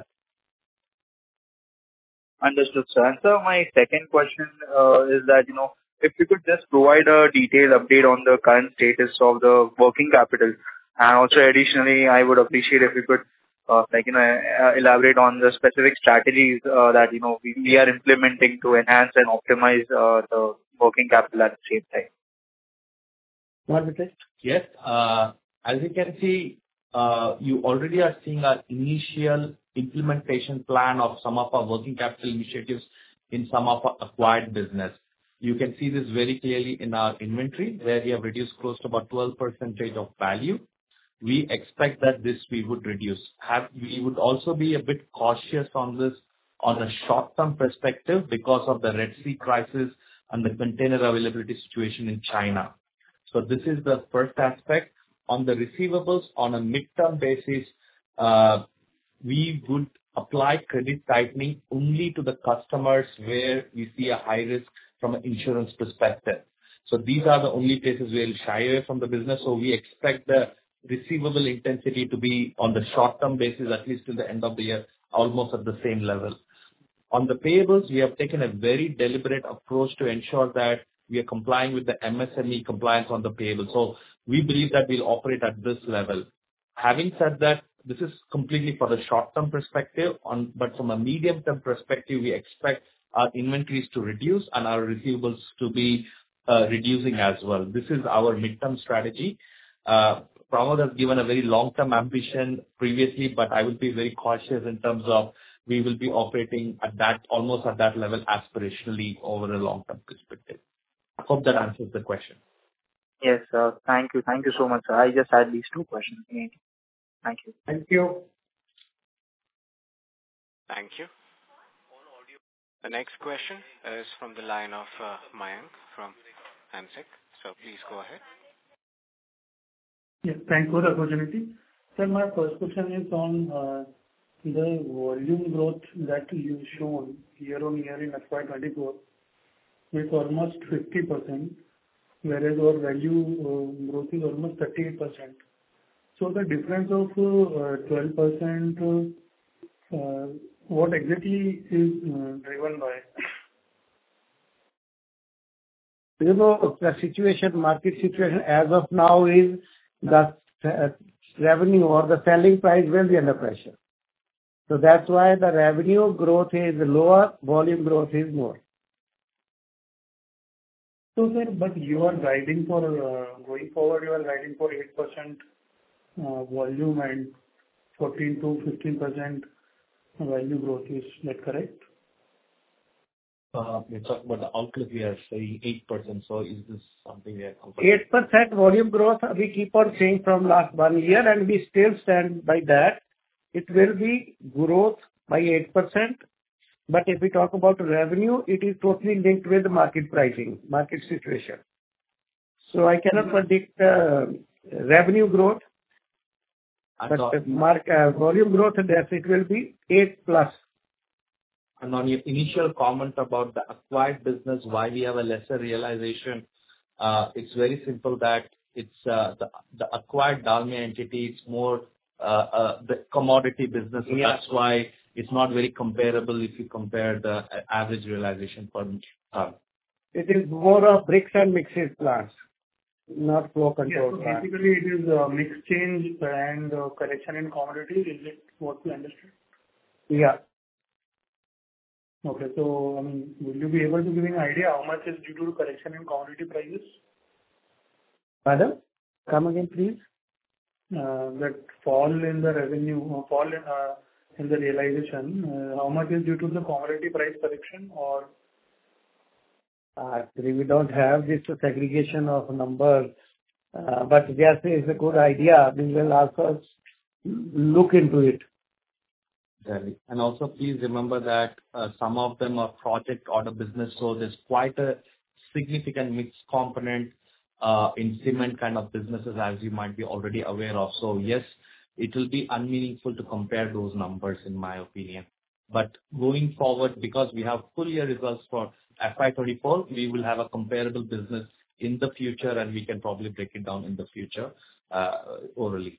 Understood, sir. And sir, my second question uh, is that, you know, if you could just provide a detailed update on the current status of the working capital. And also additionally, I would appreciate if you could, uh, like, you know, uh, elaborate on the specific strategies uh, that, you know, we we are implementing to enhance and optimize uh, the working capital at the same time. What is it? Yes. uh, As you can see, uh, you already are seeing our initial implementation plan of some of our working capital initiatives in some of our acquired business. You can see this very clearly in our inventory, where we have reduced close to about twelve percent of value. We expect that this we would reduce. Have We would also be a bit cautious on this on a short-term perspective because of the Red Sea crisis and the container availability situation in China. So this is the first aspect. On the receivables, on a midterm basis, uh, we would apply credit tightening only to the customers where we see a high risk from an insurance perspective. So these are the only cases where we'll shy away from the business. So we expect the receivable intensity to be on the short-term basis, at least till the end of the year, almost at the same level. On the payables, we have taken a very deliberate approach to ensure that we are complying with the M S M E compliance on the payable. So we believe that we'll operate at this level. Having said that, this is completely for the short-term perspective, on, but from a medium-term perspective, we expect our inventories to reduce and our receivables to be uh, reducing as well. This is our midterm strategy. Uh, Pramod has given a very long-term ambition previously, but I will be very cautious in terms of we will be operating at that, almost at that level aspirationally over a long-term perspective. I hope that answers the question. Yes, sir. Thank you. Thank you so much, sir. I just had these two questions. Thank you. Thank you. Thank you. The next question is from the line of uh, Mayank from AMSEC. So please go ahead. Yes, thanks for the opportunity. Sir, my first question is on uh, the volume growth that you've shown year-on-year in F Y twenty-four, with almost fifty percent, whereas our value uh, growth is almost thirty-eight percent. So the difference of uh, twelve percent, uh, uh, what exactly is uh, driven by? You know, the situation, market situation as of now is the uh, revenue or the selling price will be under pressure. So that's why the revenue growth is lower, volume growth is more. So, sir, but you are guiding for, uh, going forward, you are guiding for eight percent uh, volume and fourteen to fifteen percent value growth. Is that correct? Uh, we talk about the outlook, we are saying eight percent. So is this something we are comfortable? eight percent volume growth, we keep on saying from last one year, and we still stand by that. It will be growth by eight percent. But if we talk about revenue, it is totally linked with the market pricing, market situation. So I cannot predict uh, revenue growth, And but on- the mark, uh, volume growth, yes, it will be eight plus. And on your initial comment about the acquired business, why we have a lesser realization, uh, it's very simple that it's uh, the the acquired Dalmia entity is more uh, uh, the commodity business. So Yeah. that's why it's not very comparable if you compare the uh, average realization per ton. it is more of bricks and mixes plants, not flow control Yeah. So plants. basically, it is uh, mix change and uh, correction in commodities. Is it what we understand? Yeah. Okay. So, I mean, will you be able to give an idea how much is due to correction in commodity prices? Pardon? Come again, please. Uh, That fall in the revenue or fall in uh, in the realization, uh, how much is due to the commodity price correction or? Actually, we don't have this segregation of numbers, uh, but yes, it's a good idea. We will also look into it. Exactly. And also, please remember that uh, some of them are project order business, so there's quite a significant mixed component uh, in cement kind of businesses, as you might be already aware of. So yes, it will be unmeaningful to compare those numbers, in my opinion. But going forward, because we have full year results for F Y twenty-four, we will have a comparable business in the future, and we can probably break it down in the future uh, orally.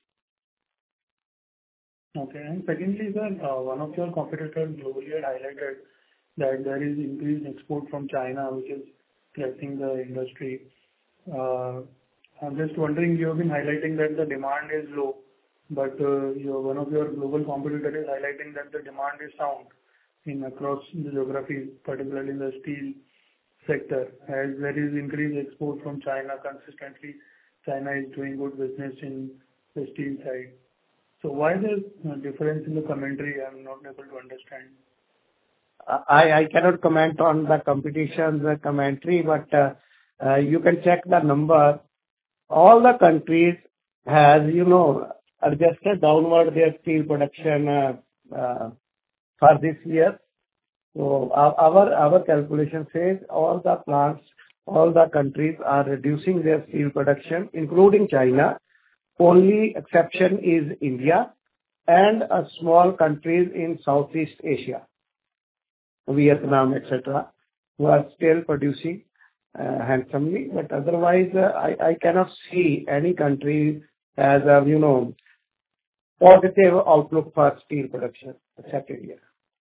Okay. And secondly, sir, uh, one of your competitors globally had highlighted that there is increased export from China, which is threatening the industry. Uh, I'm just wondering, you have been highlighting that the demand is low, but uh, your one of your global competitors is highlighting that the demand is sound in across the geographies, particularly in the steel sector. As there is increased export from China consistently, China is doing good business in the steel side. So why the uh, difference in the commentary? I'm not able to understand. I I cannot comment on the competition's uh, commentary, but uh, uh, you can check the number. All the countries has, you know, adjusted downward their steel production uh, uh, for this year. So our our our calculation says all the plants, all the countries are reducing their steel production, including China. Only exception is India and a small countries in Southeast Asia, Vietnam, et cetera, who are still producing uh, handsomely. But otherwise, uh, I I cannot see any country as a, you know, positive outlook for steel production, except India.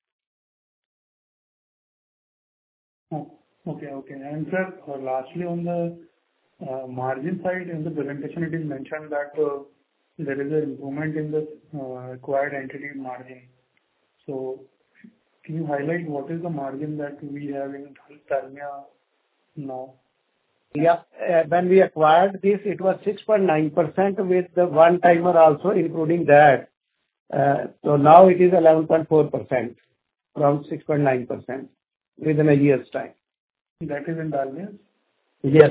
Oh, okay, okay. And sir, uh, lastly, on the uh, margin side, in the presentation, it is mentioned that uh, there is an improvement in the uh, acquired entity margin. So can you highlight what is the margin that we have in Dalmia now? Yeah. uh, When we acquired this, it was six point nine percent with the one-timer also including that. Uh, So now it is eleven point four percent from six point nine percent within a year's time. That is in Dalmia. Yes.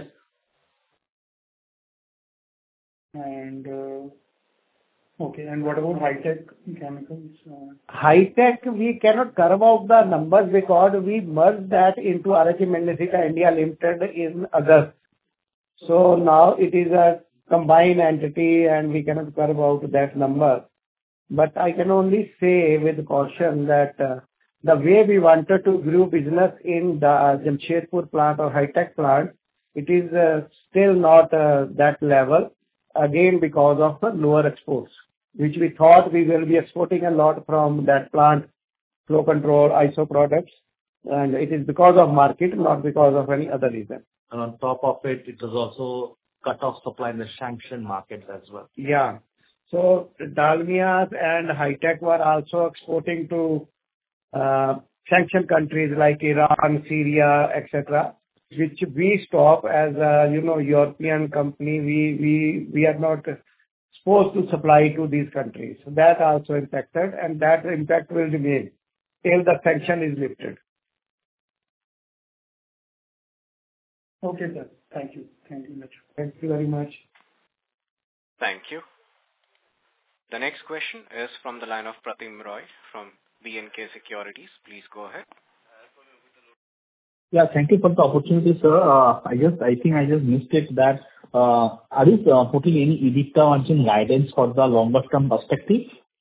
And uh, okay, and what about high-tech chemicals? Uh, High-tech, we cannot carve out the numbers because we merged that into R H I Magnesita India Limited in August. So now it is a combined entity, and we cannot carve out that number. But I can only say with caution that uh, the way we wanted to grow business in the Jamshedpur plant or high-tech plant, it is uh, still not uh, that level, again, because of the lower exports, which we thought we will be exporting a lot from that plant, flow control, I S O products, and it is because of market, not because of any other reason. And on top of it, it was also cut off supply in the sanctioned markets as well. Yeah. So Dalmias and High-Tech were also exporting to uh, sanctioned countries like Iran, Syria, et cetera, which we stop as a, you know, European company. We we we are not supposed to supply to these countries. So that also impacted, and that impact will remain till the sanction is lifted. Okay, sir. Thank you. Thank you much. Thank you very much. Thank you. The next question is from the line of Pratim Roy from B and K Securities. Please go ahead. Yeah, thank you for the opportunity, sir. Uh, I just, I think I just missed it that, uh, are you uh, putting any EBITDA margin guidance for the longer term perspective?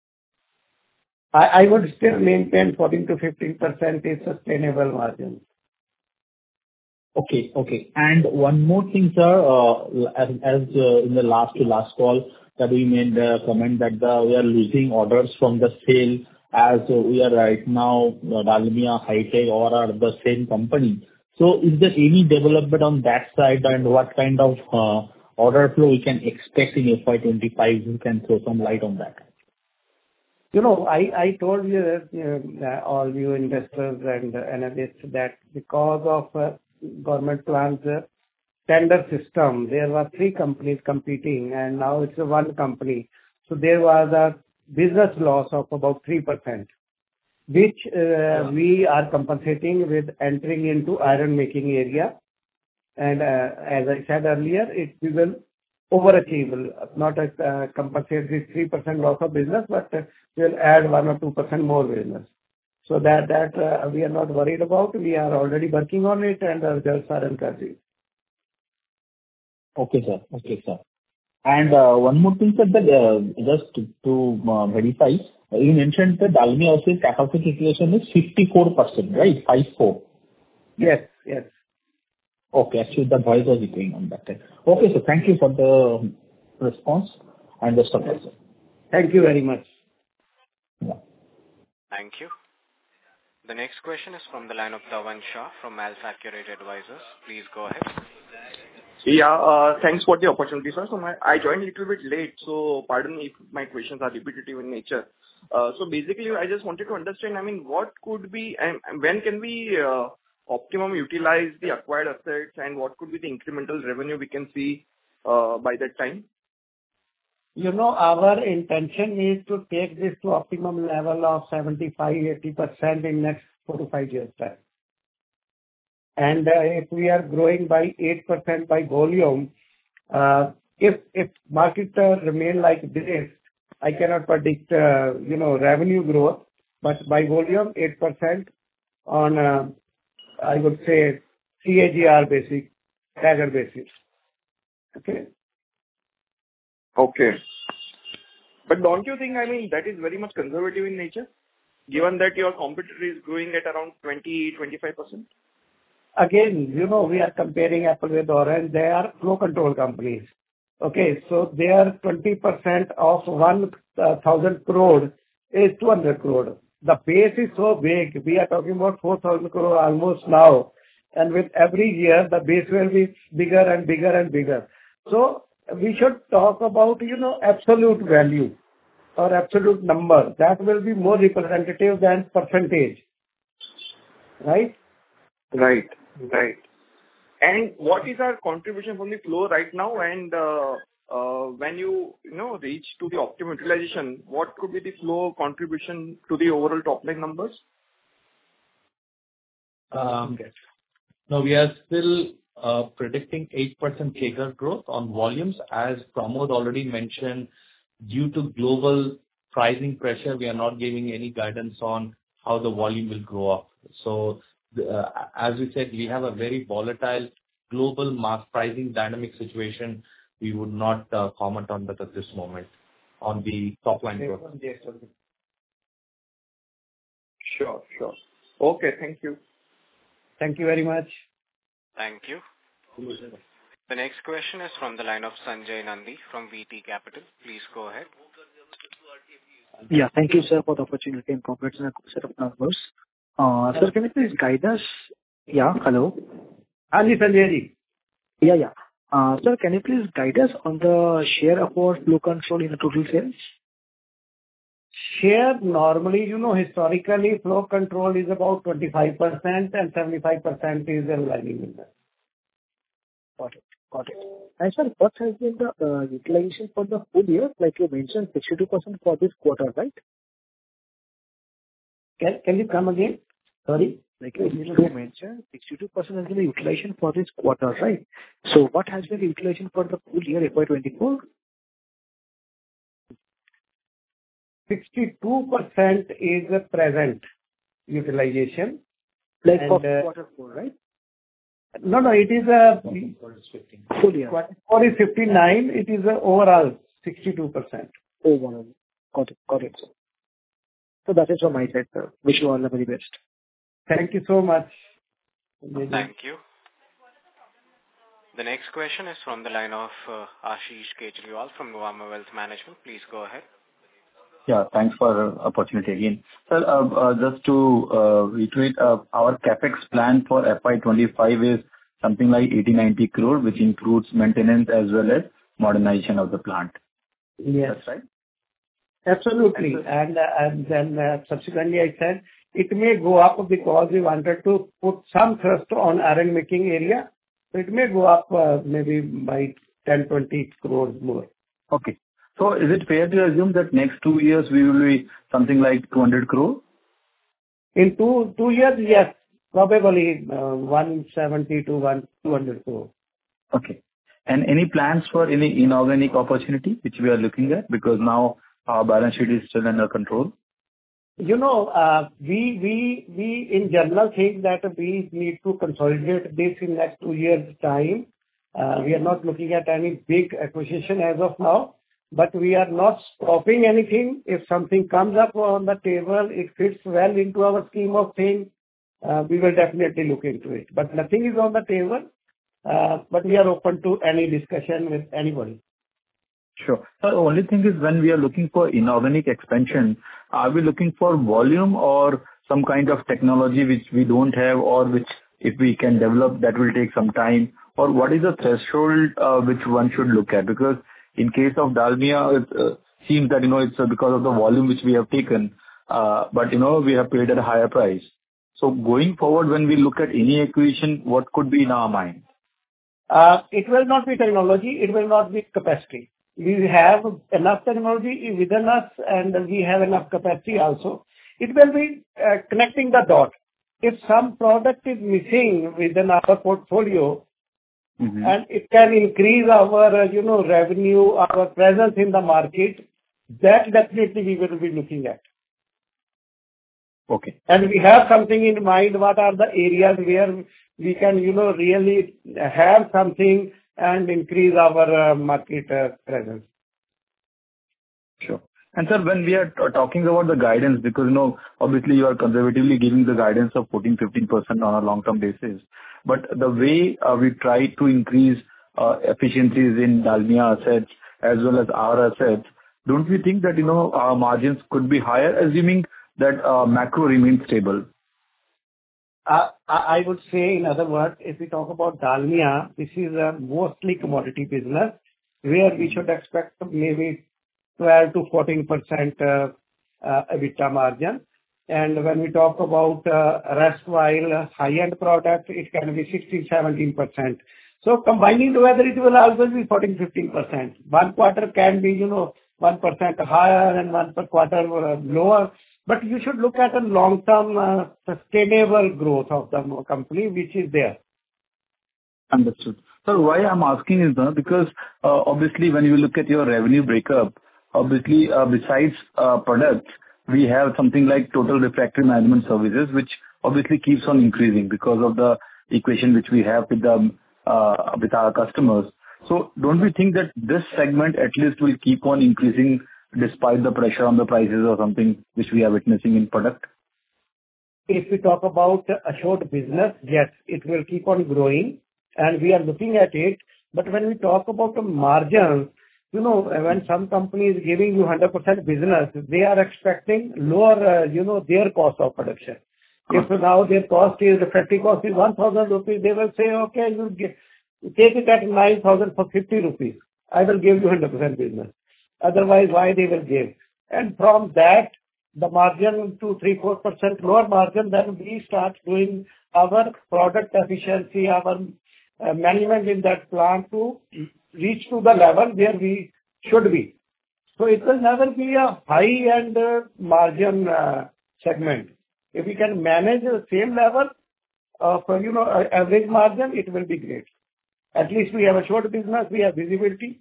I I would still maintain fourteen to fifteen percent is sustainable margin. Okay, okay. And one more thing, sir, uh, as, as uh, in the last to last call, that we made the comment that the, we are losing orders from the sale as uh, we are right now, uh, Dalmia, High-Tech, or are the same company. So is there any development on that side, and what kind of uh, order flow we can expect in F Y twenty-five? You can throw some light on that. You know, I I told you that, you know, that all you investors and analysts, that because of uh, government plans uh, tender system, there were three companies competing, and now it's a one company. So there was a business loss of about three percent, which uh, we are compensating with entering into iron making area. And uh, as I said earlier, it we will overachieve, not uh, compensate this three percent loss of business, but uh, we'll add one or two percent more business. So that that uh, we are not worried about. We are already working on it, and the results are encouraging. Okay, sir. Okay, sir. And uh, one more thing, sir, that uh, just to to, uh, verify, you mentioned that Dalmia also capacity utilization is fifty-four percent, right? five four. Yes, yes. Okay, actually, the voice was echoing on that time. Okay, so thank you for the response and the support, sir. Thank you very much. Yeah. Thank you. The next question is from the line of Dhawan Shah from AlfAccurate Advisors. Please go ahead. Yeah, uh, thanks for the opportunity, sir. So my, I joined a little bit late, so pardon me if my questions are repetitive in nature. Uh, so basically, I just wanted to understand, I mean, what could be, and, and when can we uh, optimum utilize the acquired assets, and what could be the incremental revenue we can see uh, by that time? You know, our intention is to take this to optimum level of seventy-five to eighty percent in next four to five years' time. And uh, if we are growing by eight percent by volume, uh, if if market uh, remain like this, I cannot predict, uh, you know, revenue growth, but by volume, eight percent on, uh, I would say, C A G R basis, stagger basis. Okay? Okay. But don't you think, I mean, that is very much conservative in nature, given that your competitor is growing at around twenty to twenty-five percent? Again, you know, we are comparing apple with orange. They are flow control companies. Okay, so their twenty percent of one thousand crore is two hundred crore. The base is so big. We are talking about four thousand crore almost now. And with every year, the base will be bigger and bigger and bigger. So we should talk about, you know, absolute value or absolute number. That will be more representative than percentage. Right? Right. Right. And what is our contribution from the flow right now? And uh, uh, when you, you know, reach to the optimum utilization, what could be the flow contribution to the overall top line numbers? Um, no, we are still uh, predicting eight percent C A G R growth on volumes. As Pramod already mentioned, due to global pricing pressure, we are not giving any guidance on how the volume will grow up. So, uh, as we said, we have a very volatile global mass pricing dynamic situation. We would not uh, comment on that at this moment on the top line growth. Sure, sure. Okay, thank you. Thank you very much. Thank you. The next question is from the line of Sanjay Nandi from V T Capital. Please go ahead. Yeah, thank you, sir, for the opportunity and congrats on a good set of numbers. Uh, sir, can you please guide us? Yeah, hello. Anji Sanjay. Yeah, yeah. Uh, sir, can you please guide us on the share of our flow control in the total sales? Share normally, you know, historically, flow control is about twenty-five percent and seventy-five percent is in lining business. Got it. Got it. And sir, what has been the uh, utilization for the full year? Like you mentioned, sixty-two percent for this quarter, right? Can Can you come again? Sorry. Like you mentioned, sixty-two percent has been the utilization for this quarter, right? So what has been the utilization for the full year F Y twenty-four? sixty-two percent is the present utilization. Like and, for uh, quarter four, right? No, no, it is a full year. Quarter four is fifty-nine. It is a overall sixty-two percent. Overall. Got it. Got it, sir. So that is from my side, sir. Wish you all the very best. Thank you so much. Thank you. The next question is from the line of uh, Ashish Kejriwal from Nuvama Wealth Management. Please go ahead. Yeah, thanks for the opportunity again. Sir, uh, uh, just to uh, reiterate, uh, our CapEx plan for F Y twenty-five is something like eighty ninety crore, which includes maintenance as well as modernization of the plant. Yes. That's right? Absolutely. And uh, and then uh, subsequently, I said it may go up because we wanted to put some thrust on iron making area. So it may go up uh, maybe by ten twenty crores more. Okay. So is it fair to assume that next two years we will be something like two hundred crore? In two two years, yes, probably uh, one seventy to one two hundred crore. Okay. And any plans for any inorganic opportunity which we are looking at? Because now our balance sheet is still under control. You know, uh, we we we in general think that we need to consolidate this in next two years' time. Uh, We are not looking at any big acquisition as of now, but we are not stopping anything. If something comes up on the table, it fits well into our scheme of things, uh, we will definitely look into it. But nothing is on the table, uh, but we are open to any discussion with anybody. Sure. So the only thing is when we are looking for inorganic expansion, are we looking for volume or some kind of technology which we don't have or which if we can develop, that will take some time? Or what is the threshold uh, which one should look at? Because in case of Dalmia, it uh, seems that, you know, it's uh, because of the volume which we have taken, uh, but, you know, we have paid at a higher price. So going forward, when we look at any acquisition, what could be in our mind? Uh, It will not be technology, it will not be capacity. We have enough technology within us, and we have enough capacity also. It will be uh, connecting the dot. If some product is missing within our portfolio, Mm-hmm. and it can increase our, uh, you know, revenue, our presence in the market, that definitely we will be looking at. Okay. And we have something in mind, what are the areas where we can, you know, really have something and increase our uh, market uh, presence. Sure. And sir, when we are t- talking about the guidance, because, you know, obviously you are conservatively giving the guidance of fourteen to fifteen percent on a long-term basis. But the way uh, we try to increase uh, efficiencies in Dalmia assets as well as our assets, don't we think that, you know, our margins could be higher, assuming that uh, macro remains stable? Uh, I I would say, in other words, if we talk about Dalmia, this is a mostly commodity business, where we should expect maybe twelve to fourteen percent uh, uh, EBITDA margin. And when we talk about uh, erstwhile high-end product, it can be sixteen to seventeen percent. So combining together, it will always be fourteen to fifteen percent. One quarter can be, you know, one percent higher and one per quarter uh, lower. But you should look at a long-term uh, sustainable growth of the company, which is there. Understood. So why I'm asking is that because uh, obviously when you look at your revenue breakup, obviously uh, besides uh, products, we have something like total refractory management services, which obviously keeps on increasing because of the equation which we have with the uh, with our customers. So don't we think that this segment at least will keep on increasing despite the pressure on the prices or something which we are witnessing in product? If we talk about assured business, yes, it will keep on growing, and we are looking at it. But when we talk about the margins, you know, when some company is giving you one hundred percent business, they are expecting lower, uh, you know, their cost of production. If now their cost is, refractory cost is one thousand rupees, they will say, "Okay, you get, take it at nine thousand for fifty rupees. I will give you one hundred percent business." Otherwise, why they will give? And from that, the margin to three to four percent lower margin, then we start doing our product efficiency, our uh, management in that plant to reach to the level where we should be. So it will never be a high-end uh, margin uh, segment. If we can manage the same level of, uh, you know, uh, average margin, it will be great. At least we have a short business, we have visibility.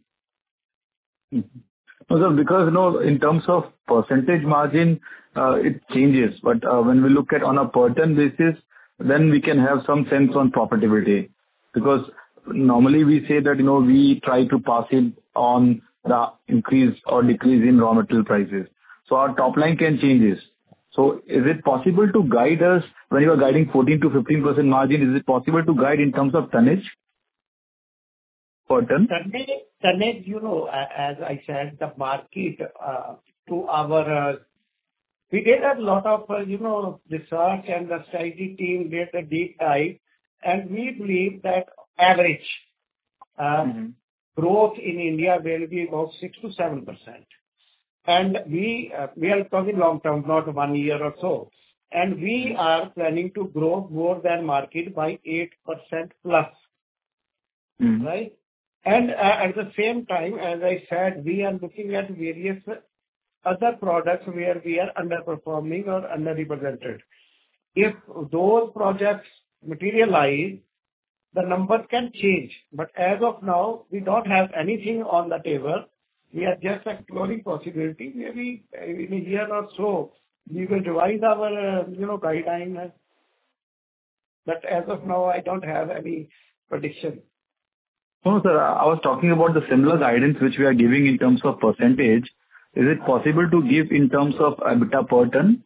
Mm-hmm. No, sir, because, you know, in terms of percentage margin, uh, it changes. But uh, when we look at on a per ton basis, then we can have some sense on profitability. Because normally we say that, you know, we try to pass it on the increase or decrease in raw material prices. So our top line can changes. So is it possible to guide us when you are guiding fourteen to fifteen percent margin? Is it possible to guide in terms of tonnage per ton? Tonnage, tonnage, you know, a- as I said, the market, uh, to our, uh, we did a lot of, uh, you know, research, and the strategy team did a deep dive, and we believe that average uh, growth in India will be about six to seven percent. And we uh, we are talking long term, not one year or so. And we are planning to grow more than market by eight percent plus, right? And uh, at the same time, as I said, we are looking at various other products where we are underperforming or underrepresented. If those projects materialize, the numbers can change. But as of now, we don't have anything on the table. We are just exploring possibility. Maybe in a year or so, we will revise our, uh, you know, guideline. But as of now, I don't have any prediction. No, sir, I was talking about the similar guidance which we are giving in terms of percentage. Is it possible to give in terms of EBITDA per ton?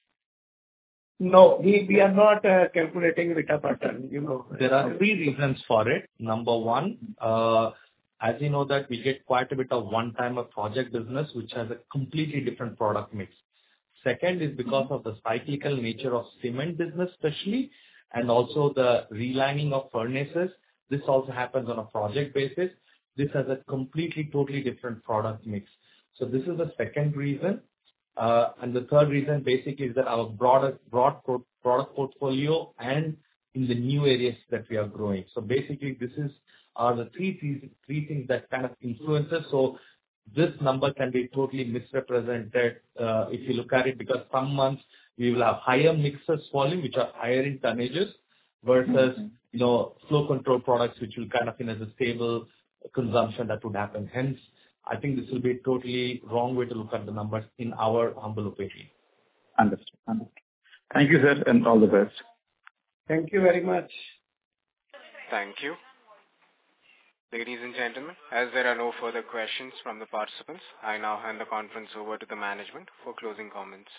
No, we we are not uh, calculating EBITDA per ton, you know. There are three reasons for it. Number one, uh, as you know that we get quite a bit of one-time project business, which has a completely different product mix. Second is because of the cyclical nature of cement business especially, and also the relining of furnaces. This also happens on a project basis. This has a completely, totally different product mix. So this is the second reason. Uh, and the third reason basically is that our broader, broad pro- product portfolio and in the new areas that we are growing. So basically this is are the three, three, three things that kind of influences. So this number can be totally misrepresented uh, if you look at it, because some months we will have higher mixers volume, which are higher in tonnages, versus, mm-hmm. you know, flow control products, which will kind of in as a stable consumption that would happen. Hence, I think this will be a totally wrong way to look at the numbers in our humble opinion. Understood. Understood. Thank you, sir, and all the best. Thank you very much. Thank you. Ladies and gentlemen, as there are no further questions from the participants, I now hand the conference over to the management for closing comments.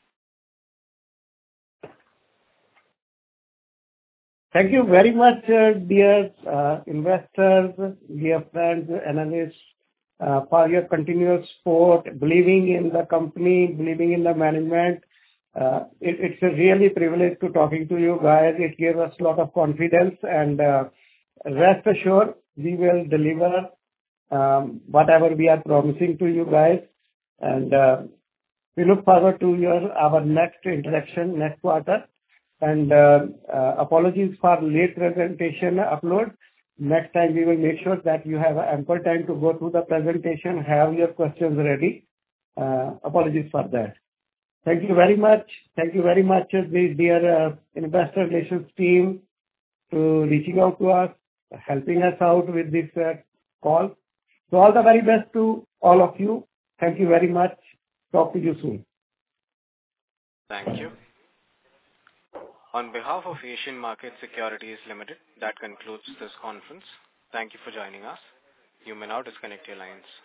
Thank you very much, uh, dear uh, investors, dear friends, analysts, uh, for your continuous support, believing in the company, believing in the management. Uh, it, it's a really privilege to talking to you guys. It gives us a lot of confidence, and uh, rest assured, we will deliver um, whatever we are promising to you guys. And uh, we look forward to your our next interaction next quarter. And uh, uh, apologies for late presentation upload. Next time we will make sure that you have ample time to go through the presentation, have your questions ready. Uh, apologies for that. Thank you very much. Thank you very much, the dear uh, investor relations team, to reaching out to us, helping us out with this uh, call. So all the very best to all of you. Thank you very much. Talk to you soon. Thank you. On behalf of Asian Market Securities Limited, that concludes this conference. Thank you for joining us. You may now disconnect your lines.